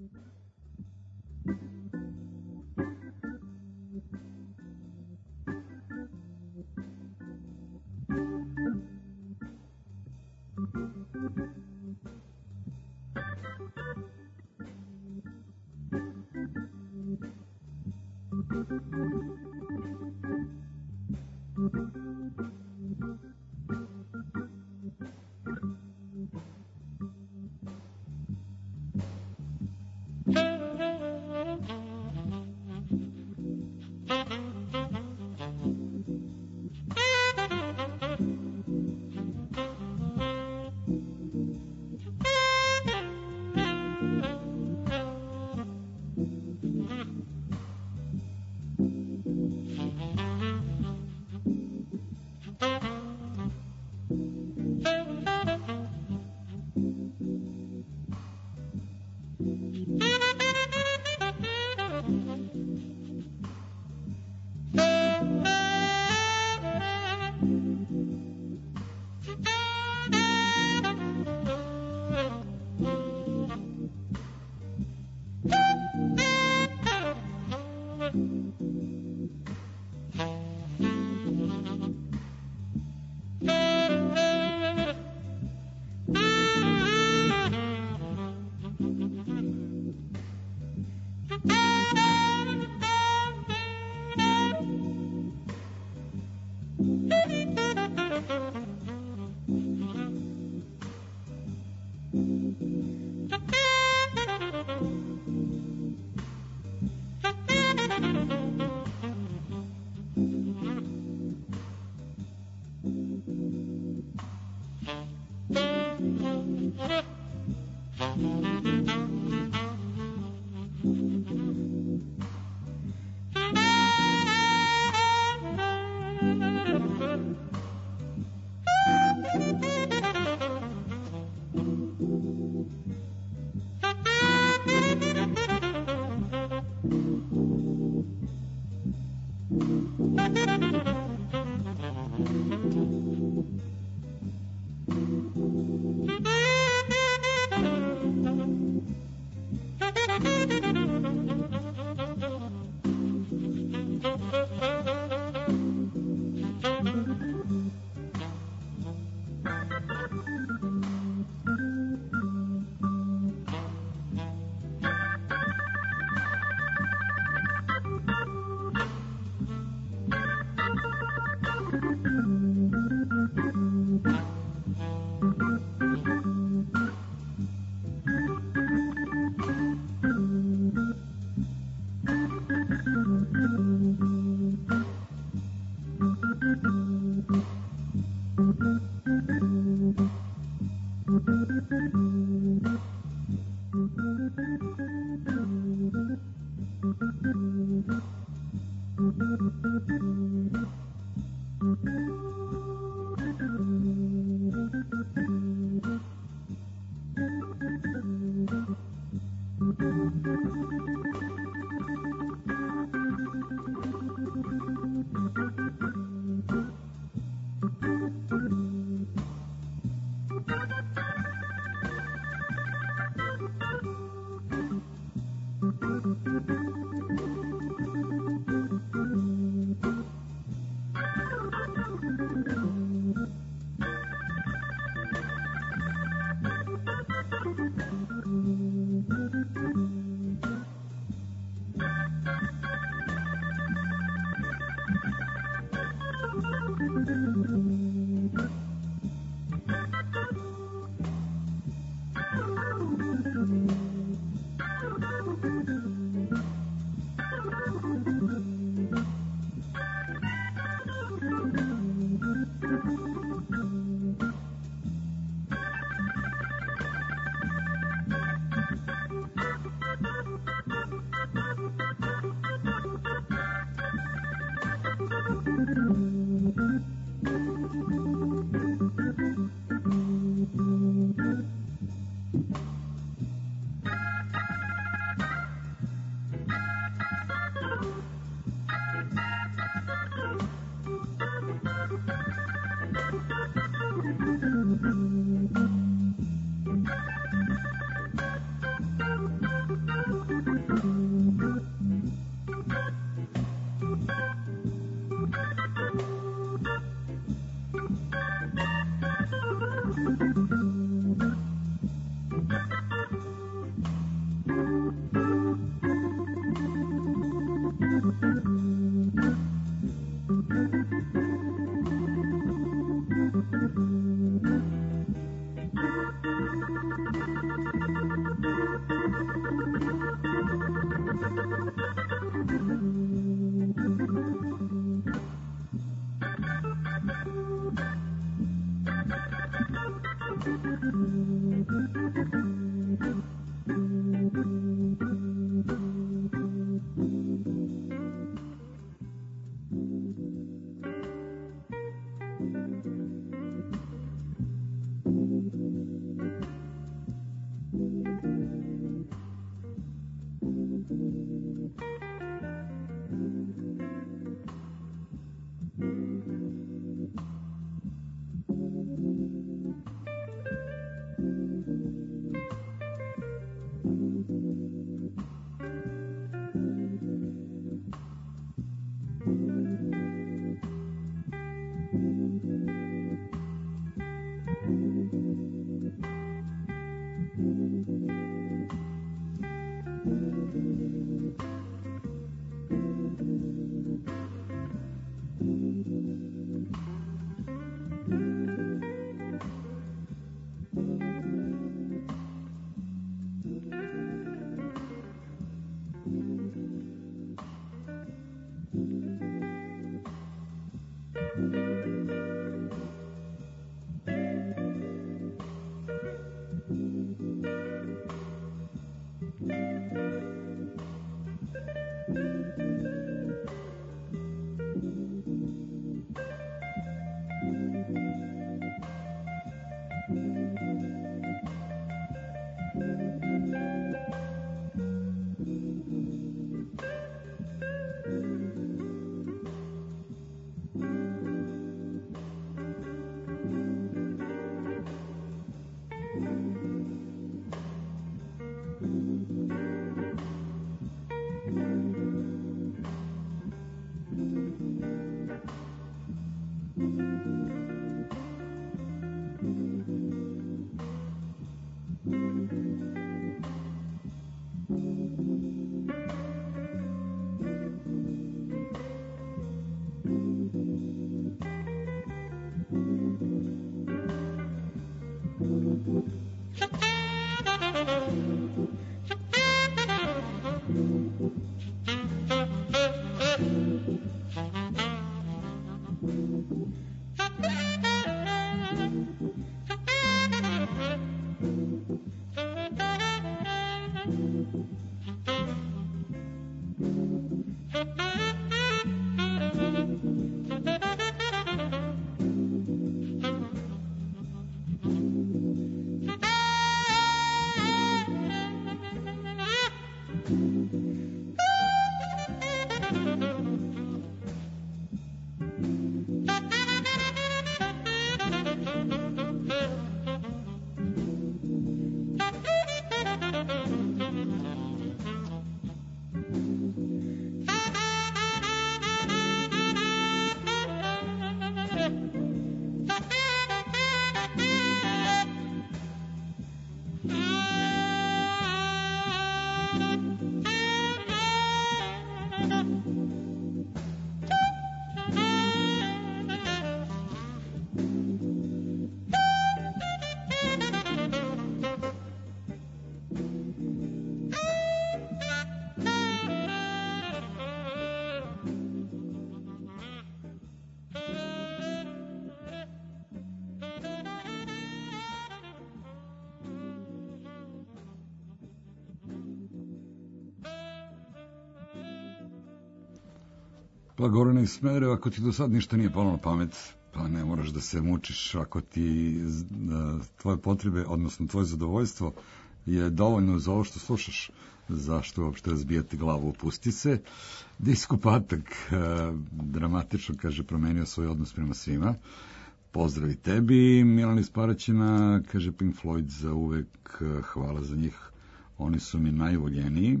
Pa Gorane iz Smedereva, ako ti do sad ništa nije palo na pamet, pa ne moraš da se mučiš, ako ti tvoje potrebe, odnosno tvoje zadovoljstvo je dovoljno za ovo što slušaš, zašto uopšte razbijati glavu, opusti se. Disko Patak dramatično, kaže, promenio svoj odnos prema svima. Pozdrav i tebi. Milan iz Paraćina, kaže, Pink Floyd za uvek, hvala za njih, oni su mi najvoljeniji.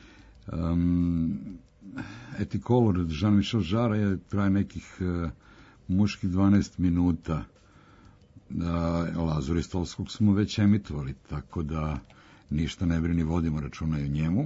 Etikolor Jean-Michel Jarre je traje nekih muških 12 minuta. Lazura Stolskog smo već emitovali, tako da ništa ne brini, vodimo računa i o njemu.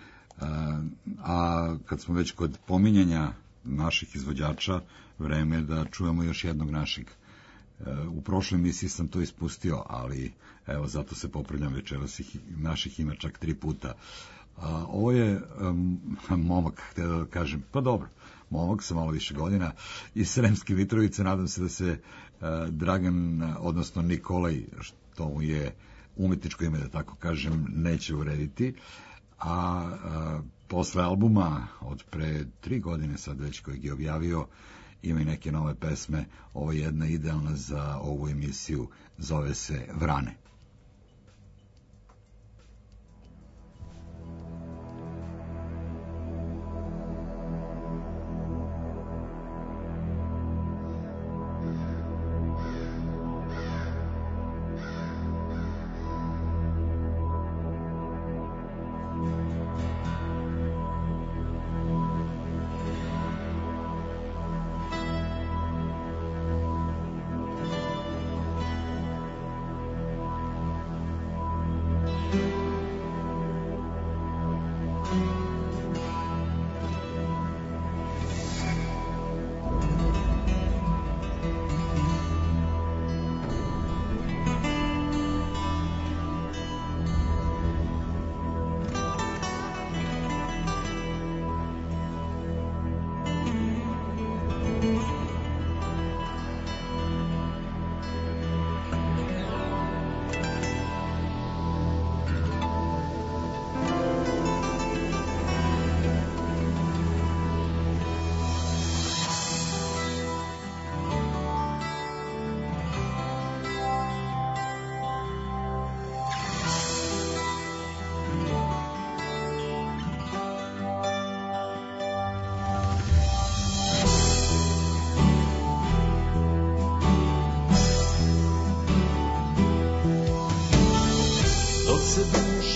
A kad smo već kod pominjanja naših izvođača, vreme je da čujemo još jednog našeg. U prošloj emisiji sam to ispustio, ali evo, zato se popravljam večeras, naših ima čak 3 puta. Ovo je momak, htio da kažem, pa dobro, momak sa malo više godina iz Sremske Mitrovice. Nadam se da se Dragan, odnosno Nikolaj, što mu je umetničko ime, da tako kažem, neće urediti. A posle albuma od pre 3 godine sad već kojeg je objavio, ima i neke nove pesme. Ovo je jedna idealna za ovu emisiju, zove se Vrane.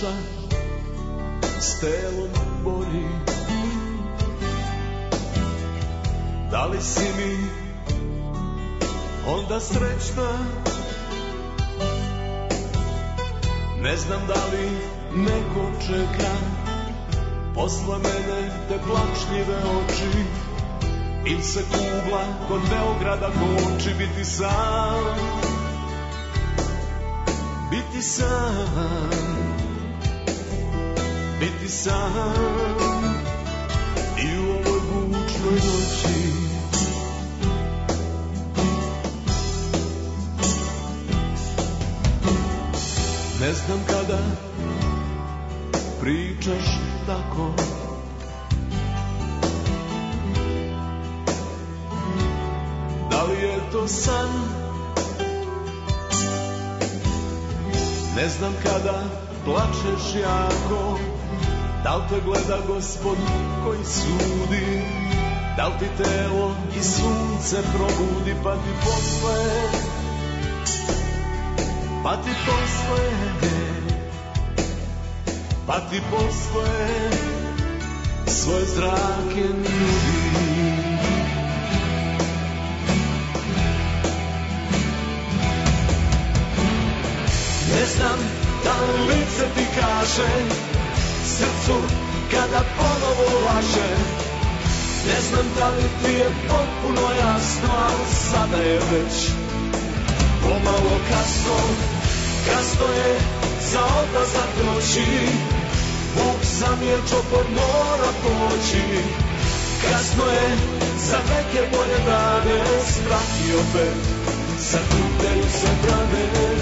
duša s telom bori. Da li si mi onda srećna? Ne znam da li neko čeka posle mene te plačljive oči, ili se kugla kod Beograda koči. Biti sam, biti sam, biti sam i u ovoj bučnoj noći. Ne znam kada pričaš tako, da li je to san? Ne znam kada plačeš jako, da li te gleda Gospod koji sudi, da li ti telo i sunce probudi, pa ti posle svoje zrake nudi. Ne znam da li lice ti kaže srcu kada ponovo laže. Ne znam da li ti je potpuno jasno, ali sada je već pomalo kasno. Kasno je za odlazak noći, Bog sam je čopor mora poći. Kasno je za neke bolje dane, strah i opet zakupljaju se brane.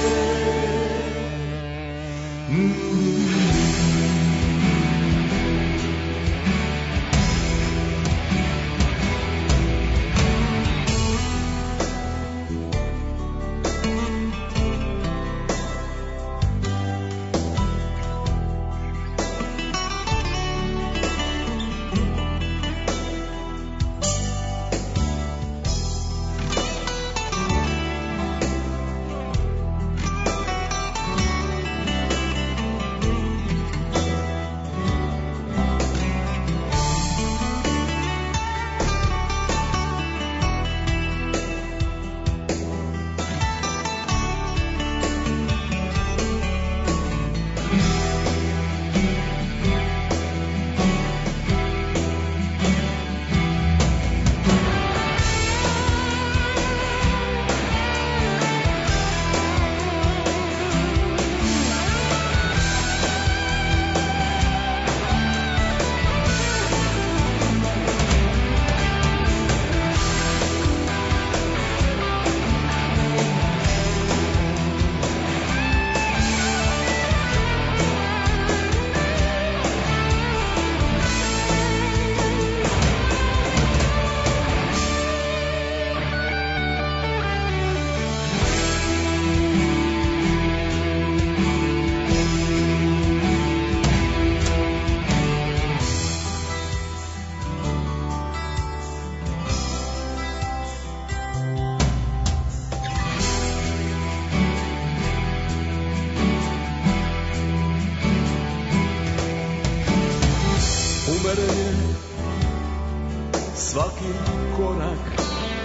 Svaki korak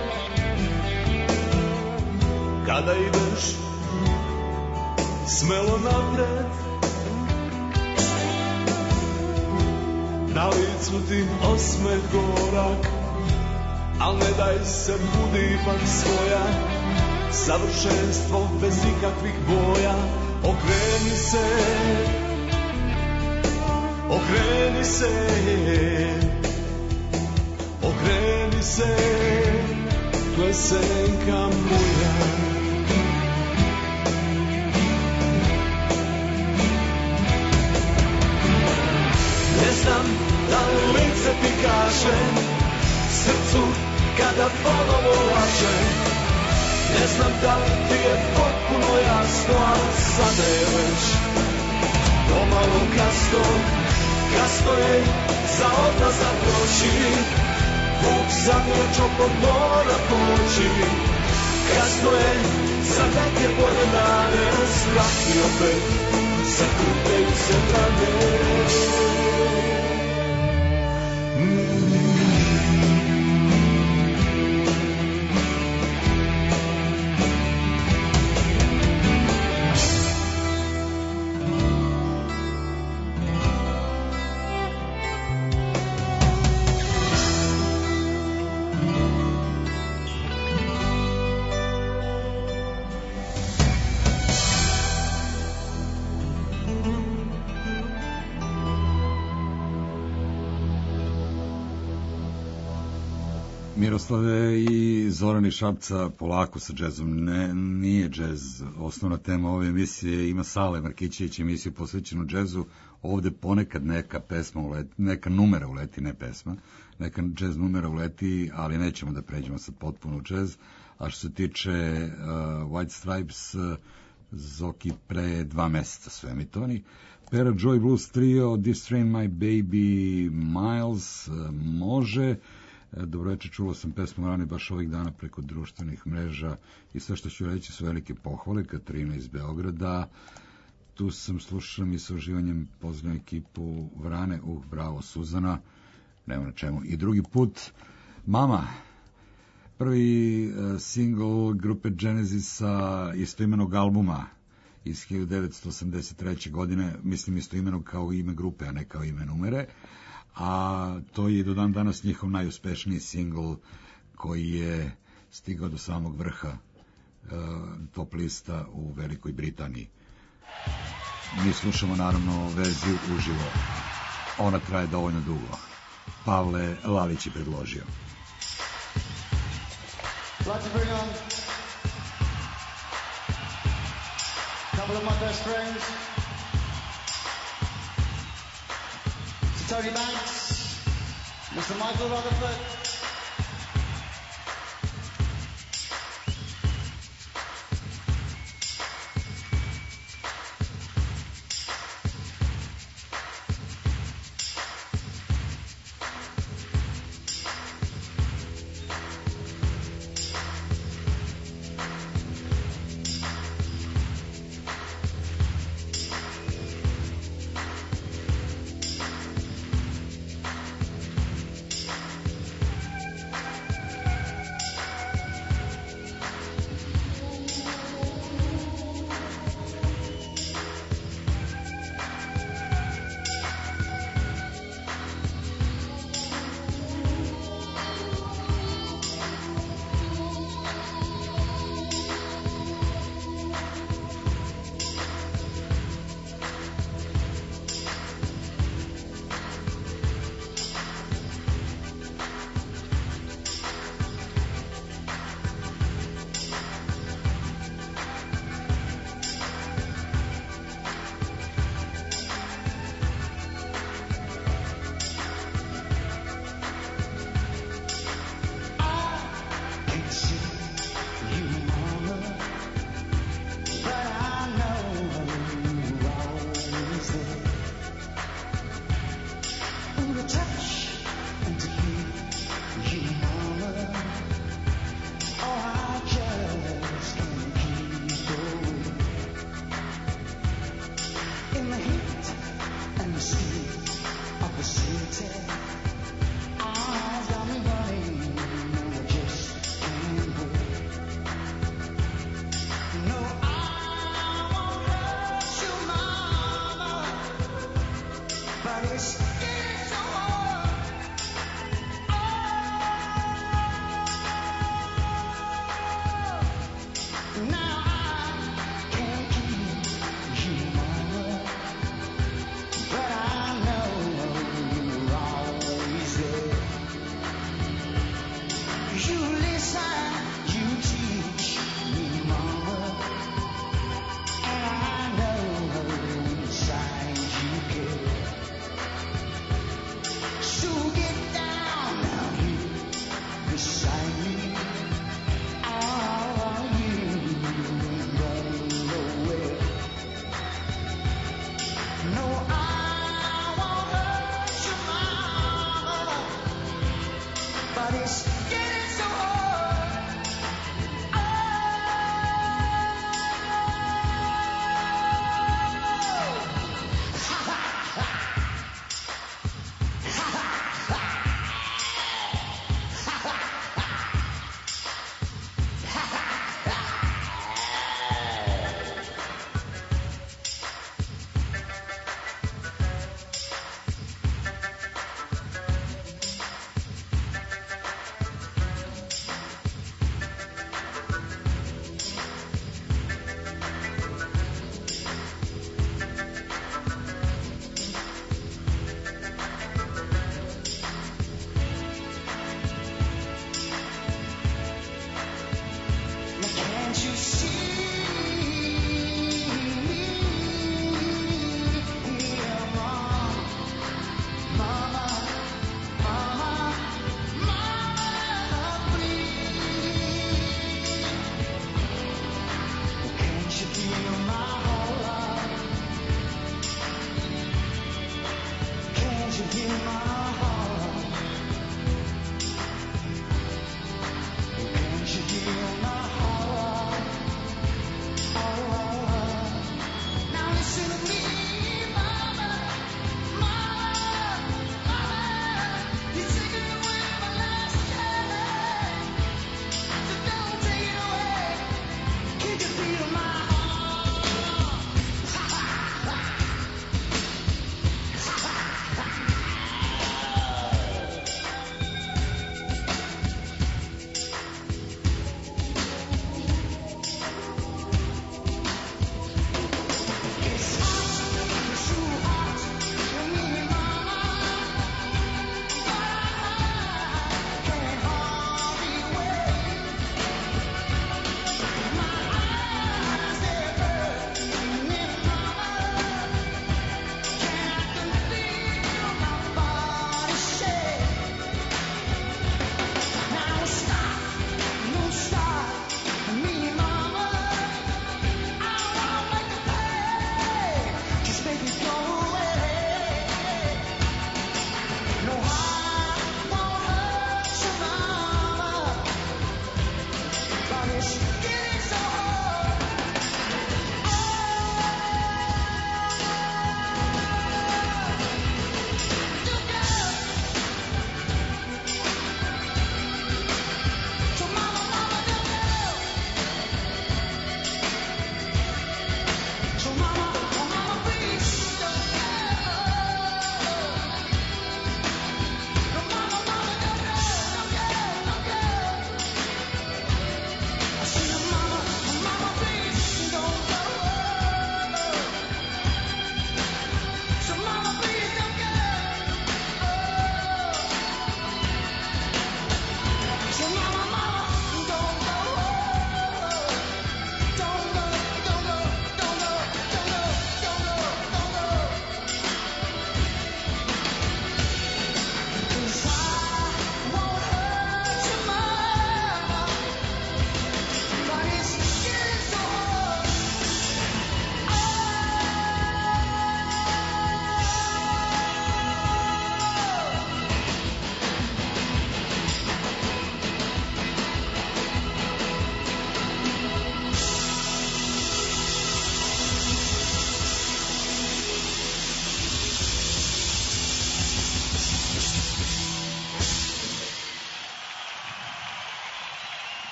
kada ideš smelo napred, na licu ti osmeh gorak, al ne daj se, budi ipak svoja, savršenstvo bez ikakvih boja. Okreni se, okreni se, okreni se, plesenka moja. Ne znam da li lice ti kaže srcu kada ponovo laže. Ne znam da li ti je potpuno jasno, ali sada je već pomalo kasno. Kasno je za odlazak noći, Bog sam je čopor mora poći. Kasno je za neke bolje dane, strah i opet sakupljaju se mlade. Miroslave i Zorani Šapca polako sa džezom. Nije džez osnovna tema ove emisije, ima Sale Markićević emisiju posvećenu džezu. Ovde ponekad neka pesma uleti, neka numera uleti, ne pesma, neka džez numera uleti, ali nećemo da pređemo sad potpuno u džez. A što se tiče White Stripes, Zoki pre 2 meseca su emitovani. Pera Joy Blues Trio, This Train My Baby Miles, može. Dobroveče, čulo sam pesmu rani baš ovih dana preko društvenih mreža i sve što ću reći su velike pohvale. Katarina iz Beograda, tu sam, slušam i sa uživanjem pozdravljam ekipu Vrane, bravo Suzana, nema na čemu. I drugi put, Mama, prvi single grupe Genesisa istoimenog albuma iz 1983. godine, mislim istoimenog kao ime grupe, a ne kao ime numere, a to je do dan danas njihov najuspešniji singl koji je stigao do samog vrha top lista u Velikoj Britaniji. Mi slušamo naravno verziju uživo. Ona traje dovoljno dugo. Pavle Lalić je predložio. Like to bring on a couple of my best friends. Mr. Tony Banks, Mr. Michael Rutherford.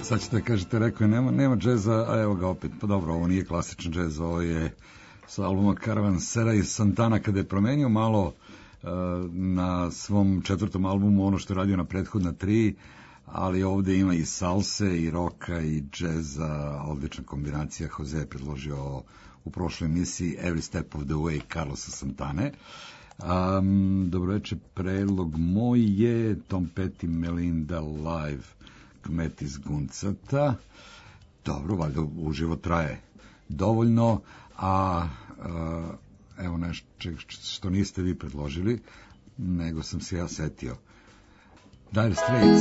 Sad ćete kažete, rekao je, nema džeza, a evo ga opet. Pa dobro, ovo nije klasičan džez, ovo je sa albuma Caravan Sera i Santana, kada je promenio malo na svom 4. albumu ono što je radio na prethodna 3, ali ovde ima i salse, i roka, i džeza, odlična kombinacija. Jose je predložio u prošloj emisiji Every Step of the Way Carlosa Santane. Dobroveče, predlog moj je Tom Petty, Melinda Live, Kmet iz Guncata. Dobro, valjda uživo traje dovoljno, a evo nešto što niste vi predložili, nego sam se ja setio. Dire Straits,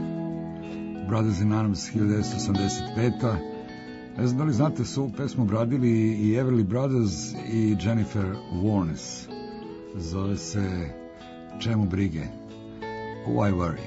Brothers in Arms, 1985. Ne znam da li znate, su ovu pesmu obradili i Everly Brothers i Jennifer Warnes. Zove se Čemu brige? Why worry?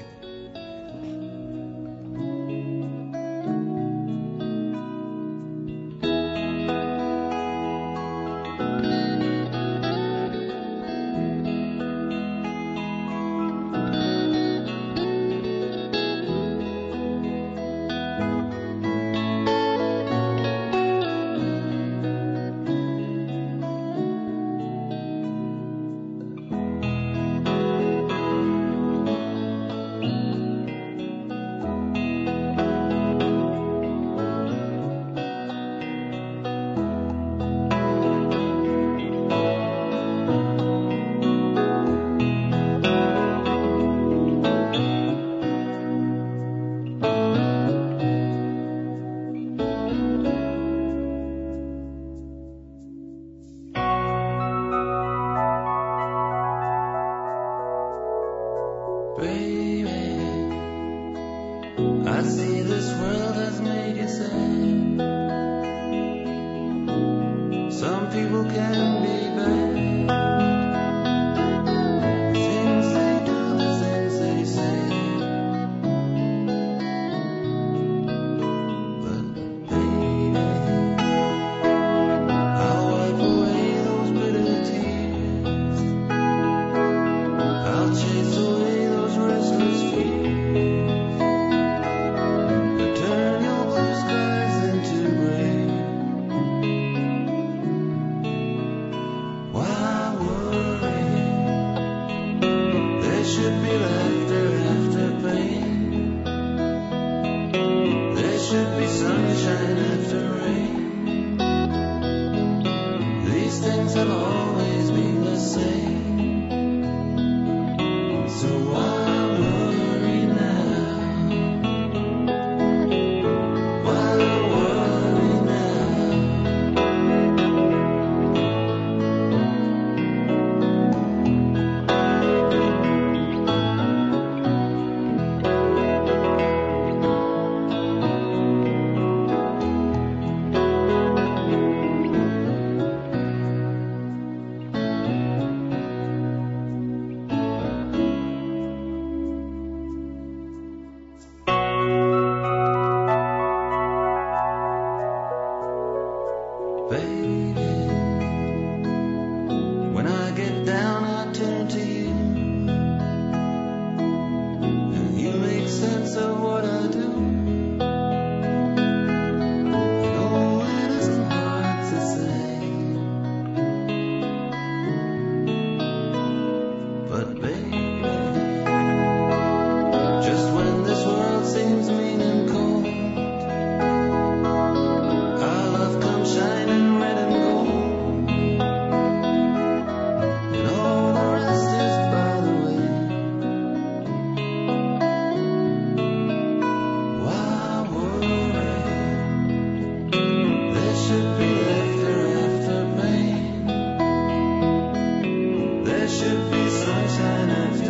There should be sunshine after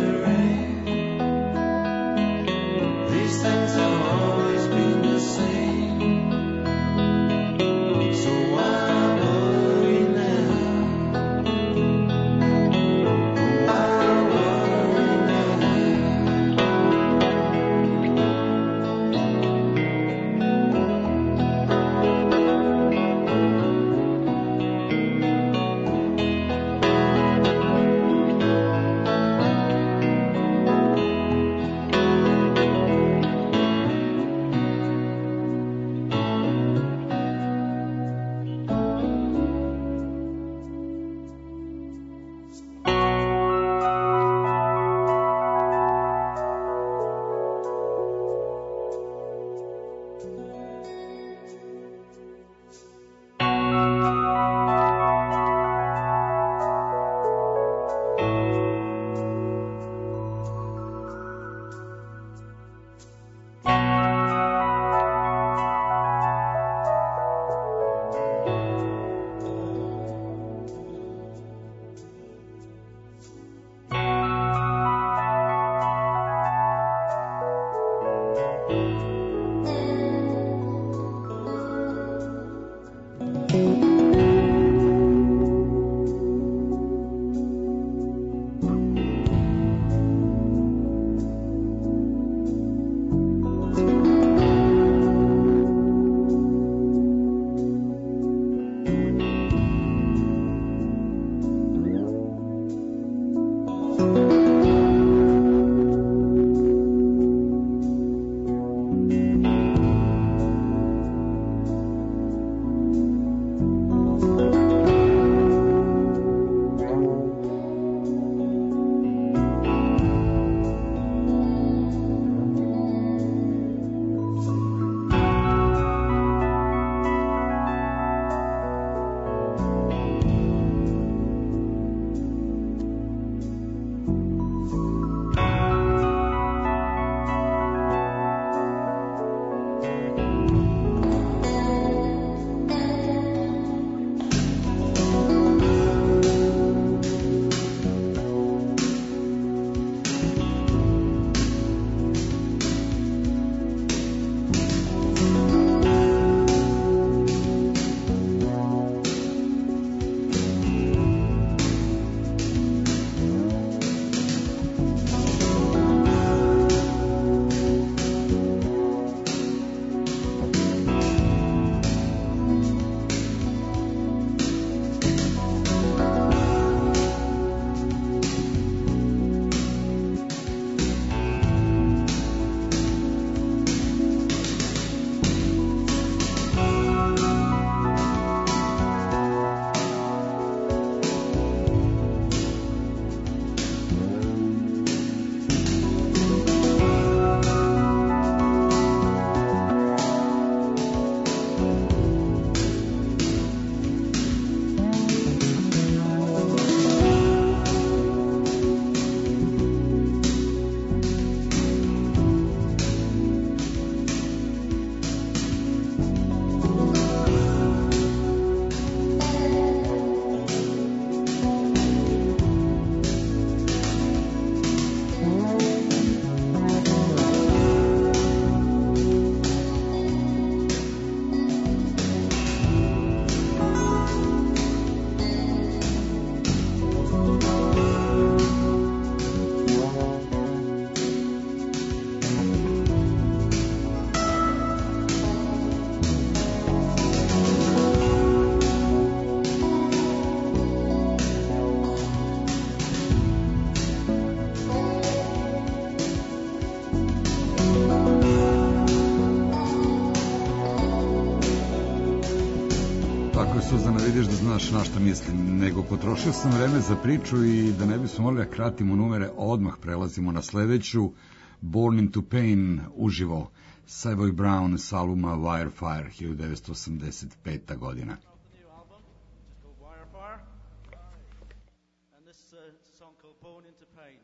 vidiš da znaš na šta mislim, nego potrošio sam vreme za priču i da ne bismo morali da kratimo numere, odmah prelazimo na sledeću, Born into Pain, uživo, Savoy Brown s albuma Wirefire, 1985. godina. And this song called Born into Pain.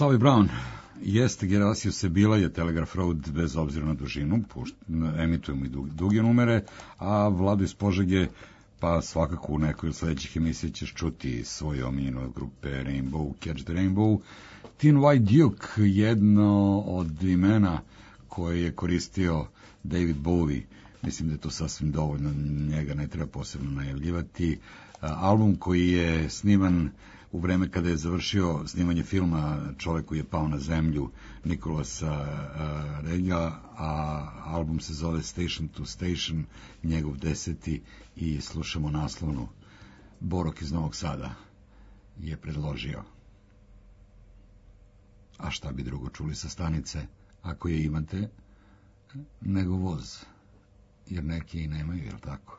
Sally Brown jeste Gerasio Sebila je Telegraph Road bez obzira na dužinu, emitujemo i duge numere, a Vladu iz Požege, pa svakako u nekoj od sledećih emisija ćeš čuti svoju omiljenu od grupe Rainbow, Catch the Rainbow. Tin White Duke, jedno od imena koje je koristio David Bowie, mislim da je to sasvim dovoljno, njega ne treba posebno najavljivati. Album koji je sniman u vreme kada je završio snimanje filma Čovek koji je pao na zemlju Nikolasa Rega, a album se zove Station to Station, njegov 10. i slušamo naslovnu. Borok iz Novog Sada je predložio. A šta bi drugo čuli sa stanice, ako je imate, nego voz, jer neki i nemaju, jel tako?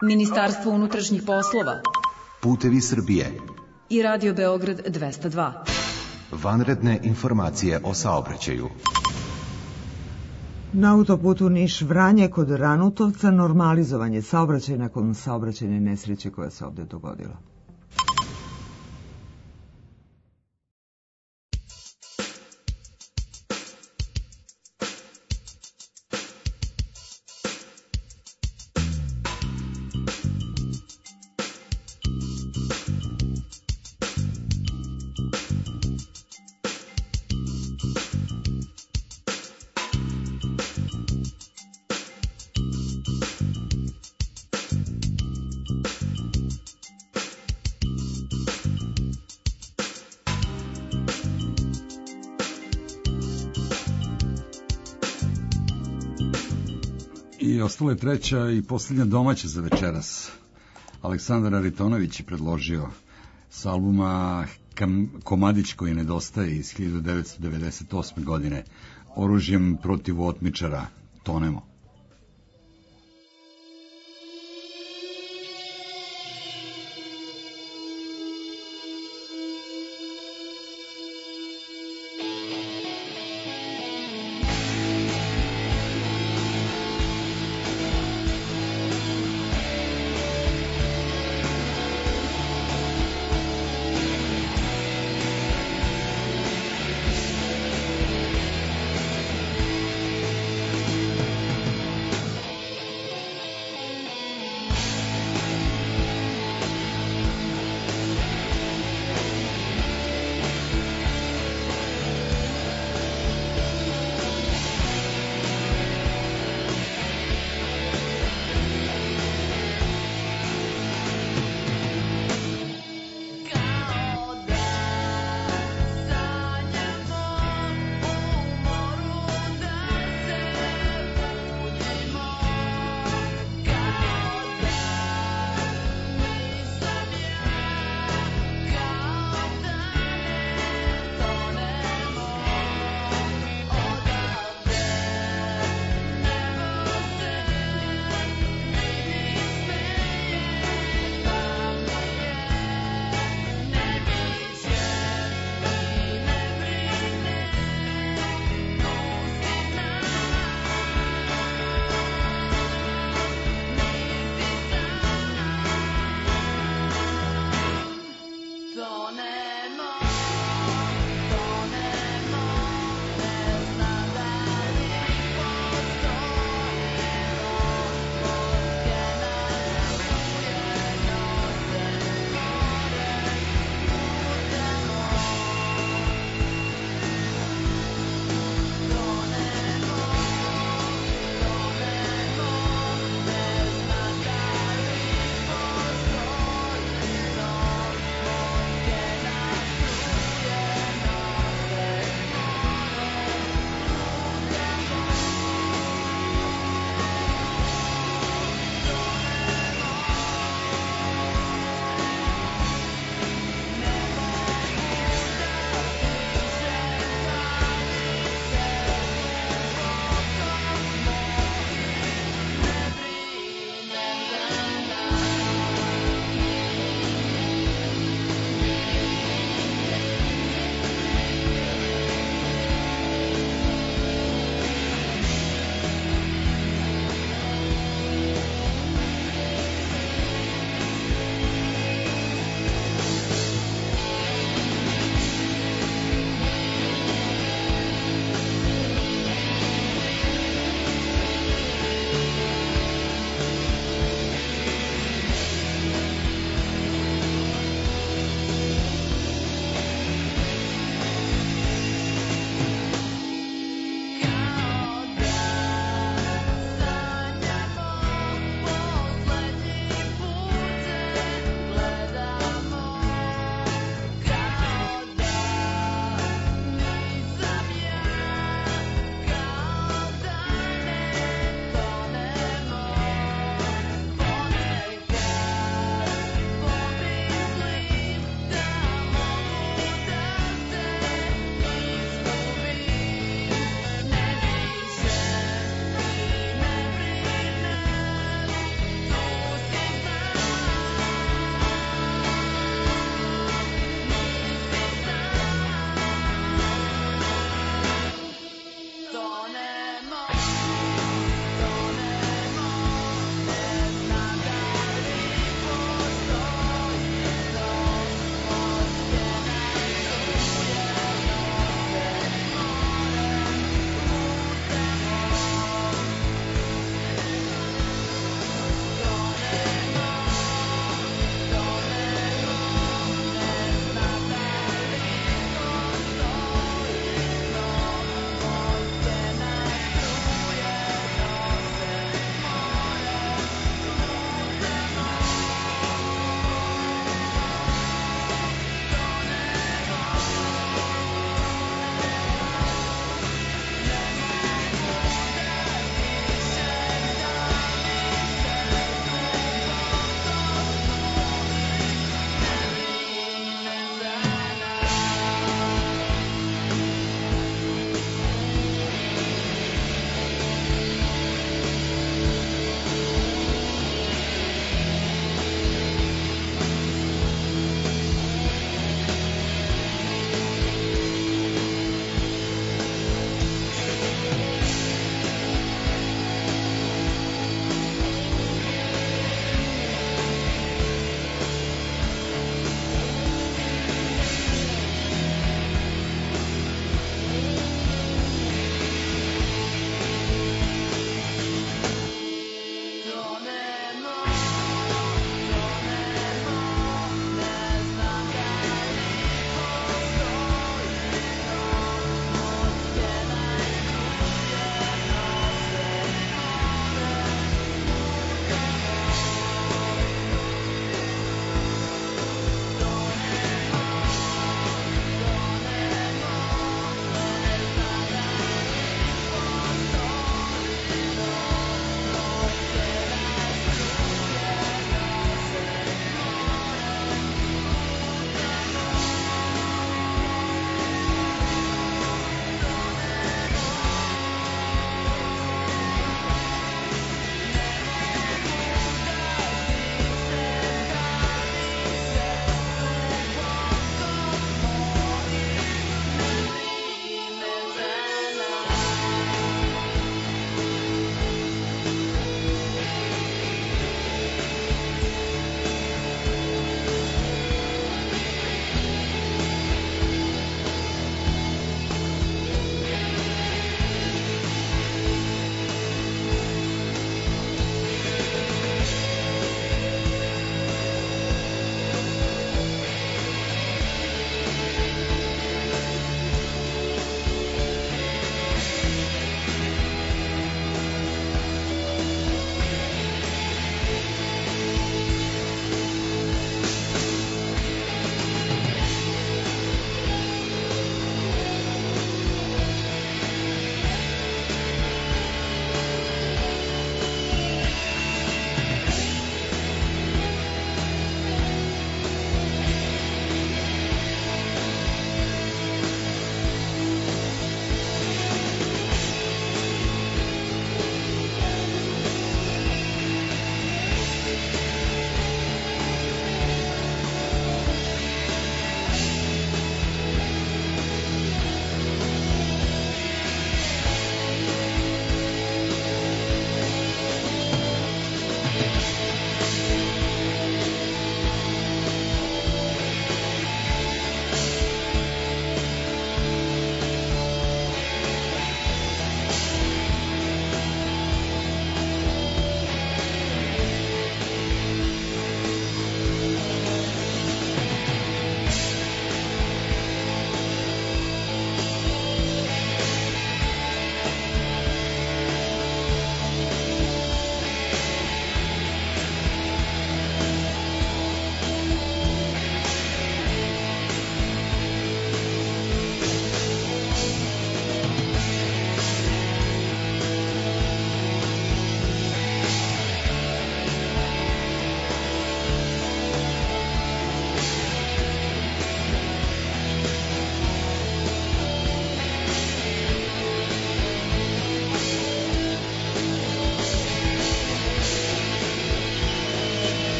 Ministarstvo unutrašnjih poslova Putevi Srbije. i Radio Beograd 202. Vanredne informacije o saobraćaju. Na autoputu Niš-Vranje kod Ranutovca normalizovan je saobraćaj nakon saobraćajne nesreće koja se ovde dogodila. I ostala je treća i posljednja domaća za večeras. Aleksandar Aritonović je predložio s albuma Komadić koji nedostaje iz 1998. godine, Oružjem protiv otmičara, tonemo.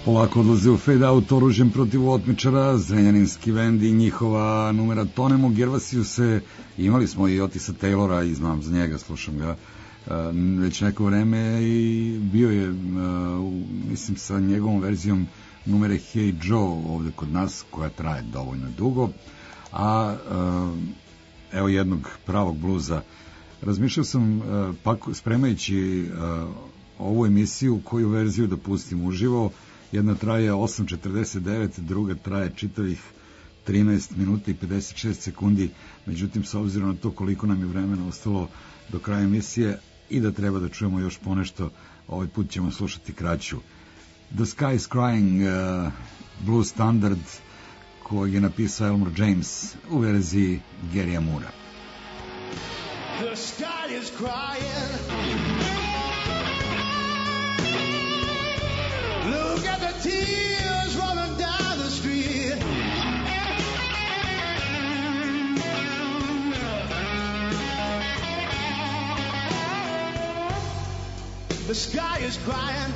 polako odlaze u fade out oružjem protiv otmičara, Zrenjaninski bend i njihova numera Tonemo Gervasiuse. Imali smo i Otisa Taylora i znam za njega, slušam ga već neko vreme i bio je, mislim, sa njegovom verzijom numere Hey Joe ovde kod nas, koja traje dovoljno dugo, a evo jednog pravog bluza. Razmišljao sam, spremajući ovu emisiju, koju verziju da pustim uživo. Jedna traje 8:49, druga traje čitavih 13 minuta i 56 sekundi. Međutim, s obzirom na to koliko nam je vremena ostalo do kraja emisije i da treba da čujemo još ponešto, ovaj put ćemo slušati kraću. The Sky is Crying, blues standard kojeg je napisao Elmore James u verziji Gary'a Moore'a. The sky is crying. Look at the tears rolling down the street. The sky is crying.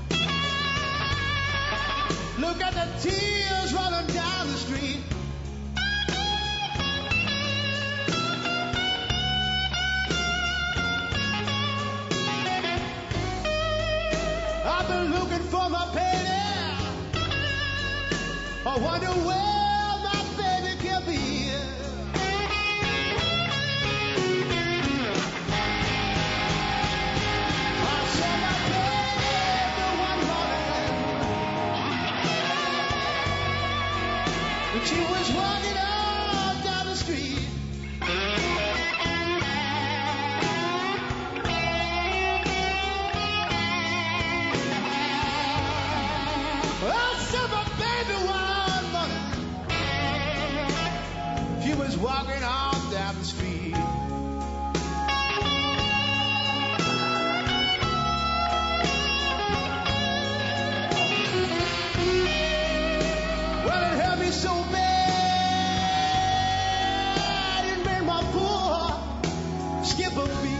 Look at the tears rolling down the street. I've been looking for my baby. I wonder where my baby can be. I saw my baby one morning, and she was walking on down the street. Was walking on down the street. Well, it hurt me so bad, it made my poor heart skip a beat.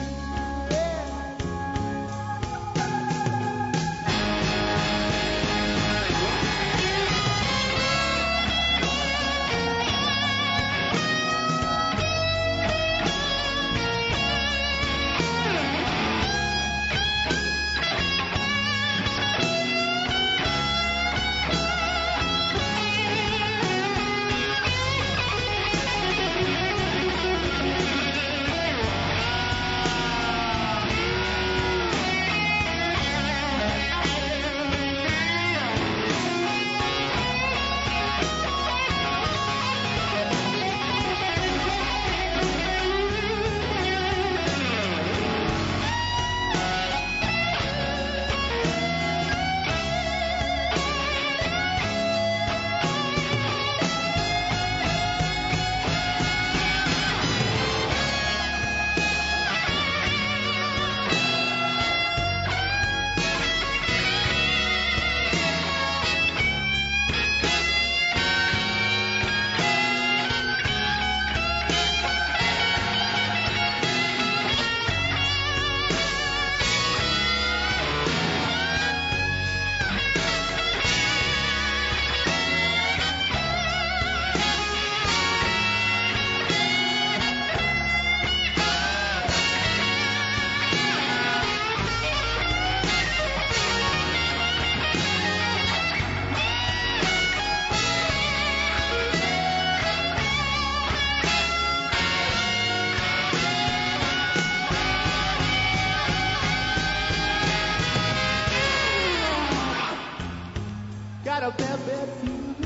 Got a bad, bad feeling.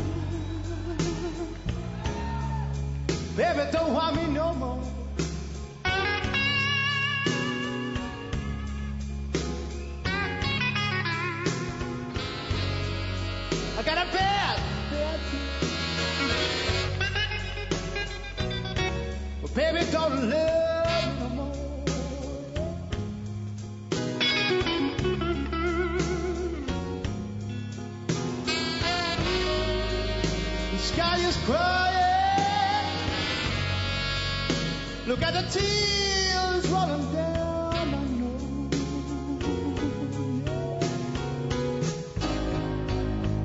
Baby, don't want me no more. I got a bad, bad feeling. But baby, don't love me no more. Sky is crying. Look at the tears rolling down my nose.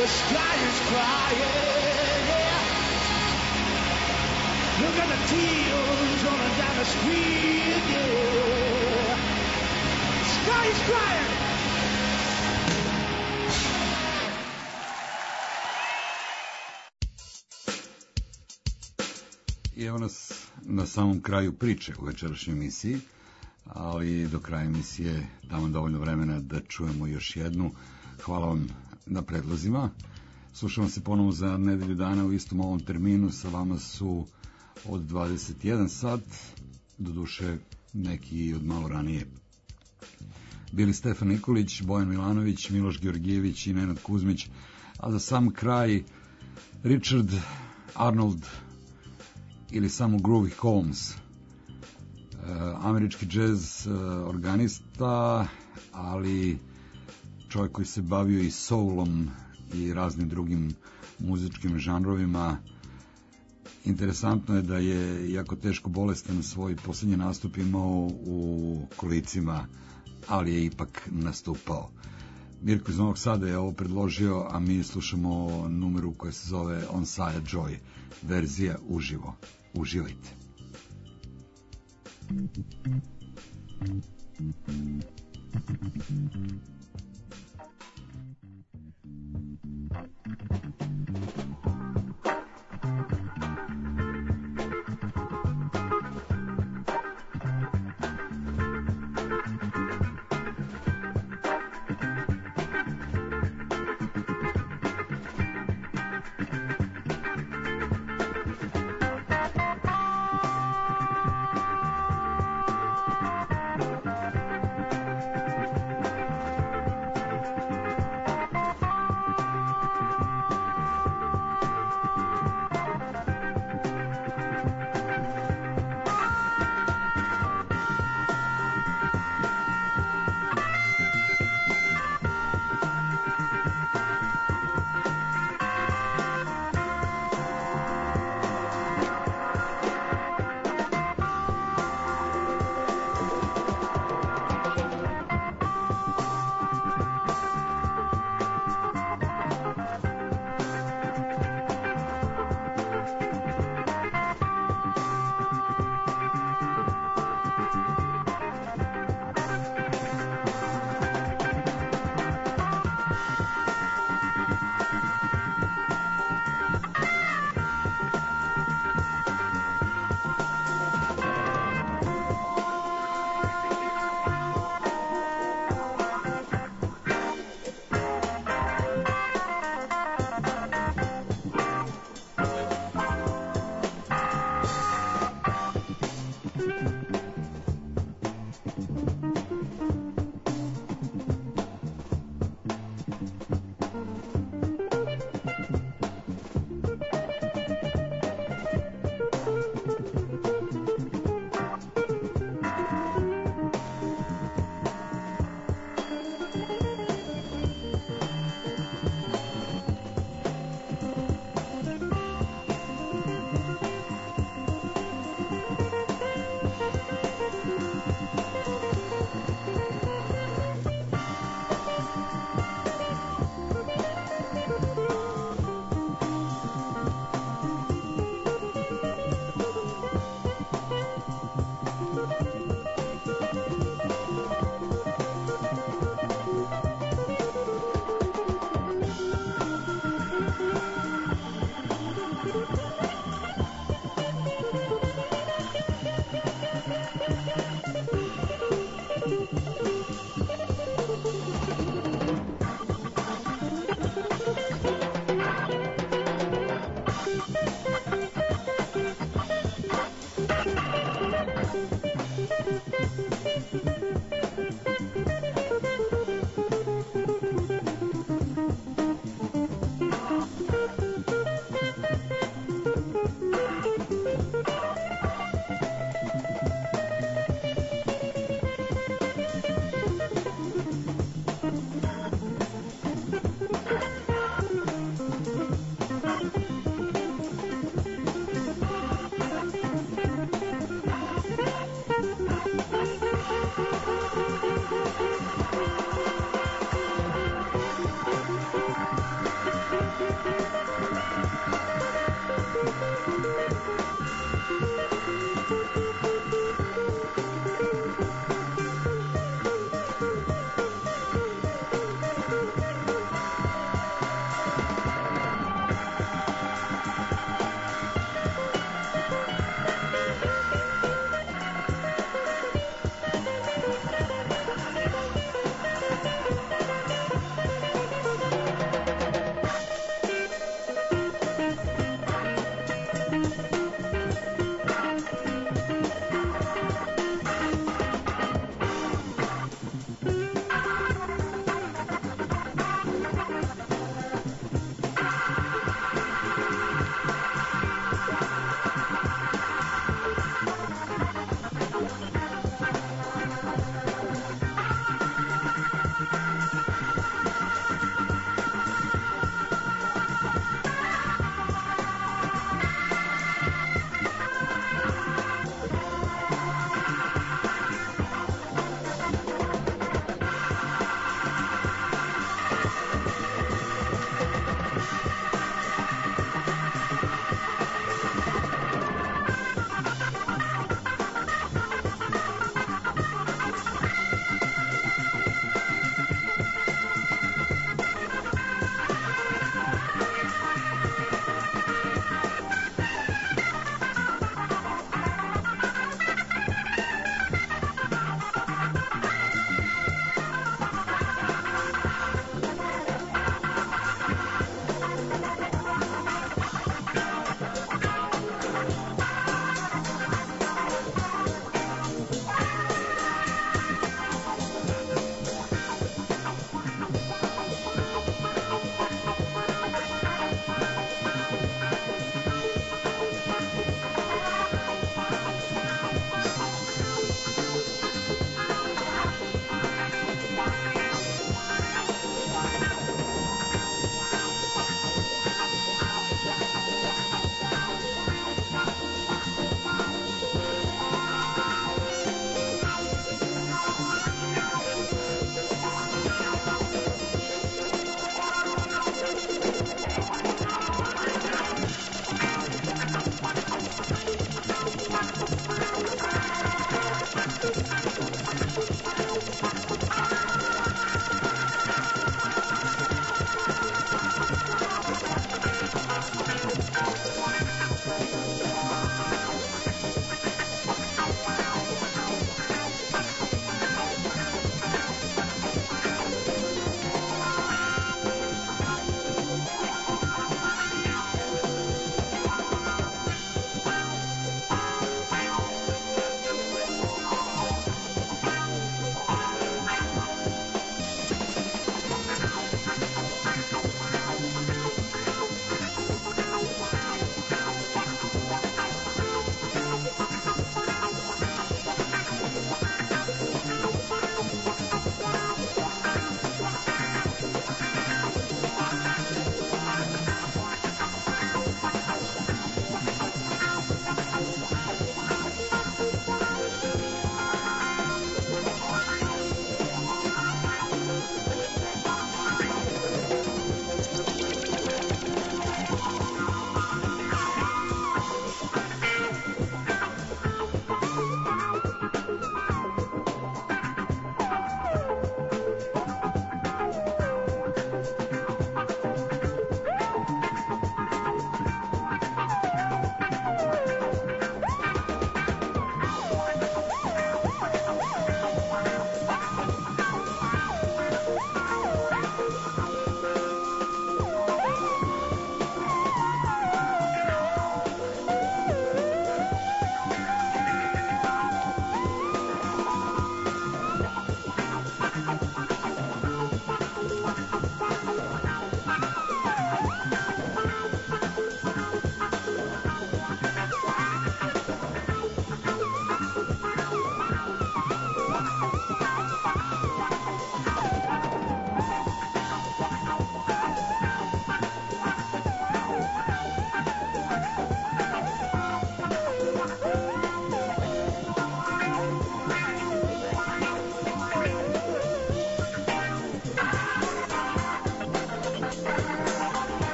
The sky is crying, yeah. Look at the tears rolling down the street, yeah. The sky is crying. I evo nas na samom kraju priče u večerašnjoj emisiji, ali do kraja emisije damo dovoljno vremena da čujemo još jednu. Hvala vam na predlozima. Slušamo se ponovo za nedelju dana u istom ovom terminu. Sa vama su od 21 sat, doduše neki od malo ranije, bili Stefan Nikolić, Bojan Milanović, Miloš Georgijević i Nenad Kuzmić, a za sam kraj Richard Arnold ili samo Groovy Holmes, američki džez organista, ali čovjek koji se bavio i soulom i raznim drugim muzičkim žanrovima. Interesantno je da je jako teško bolestan svoj posljednji nastup imao u kolicima, ali je ipak nastupao. Mirko iz Novog Sada je ovo predložio, a mi slušamo numeru koja se zove On Saya Joy, verzija uživo. Uživajte.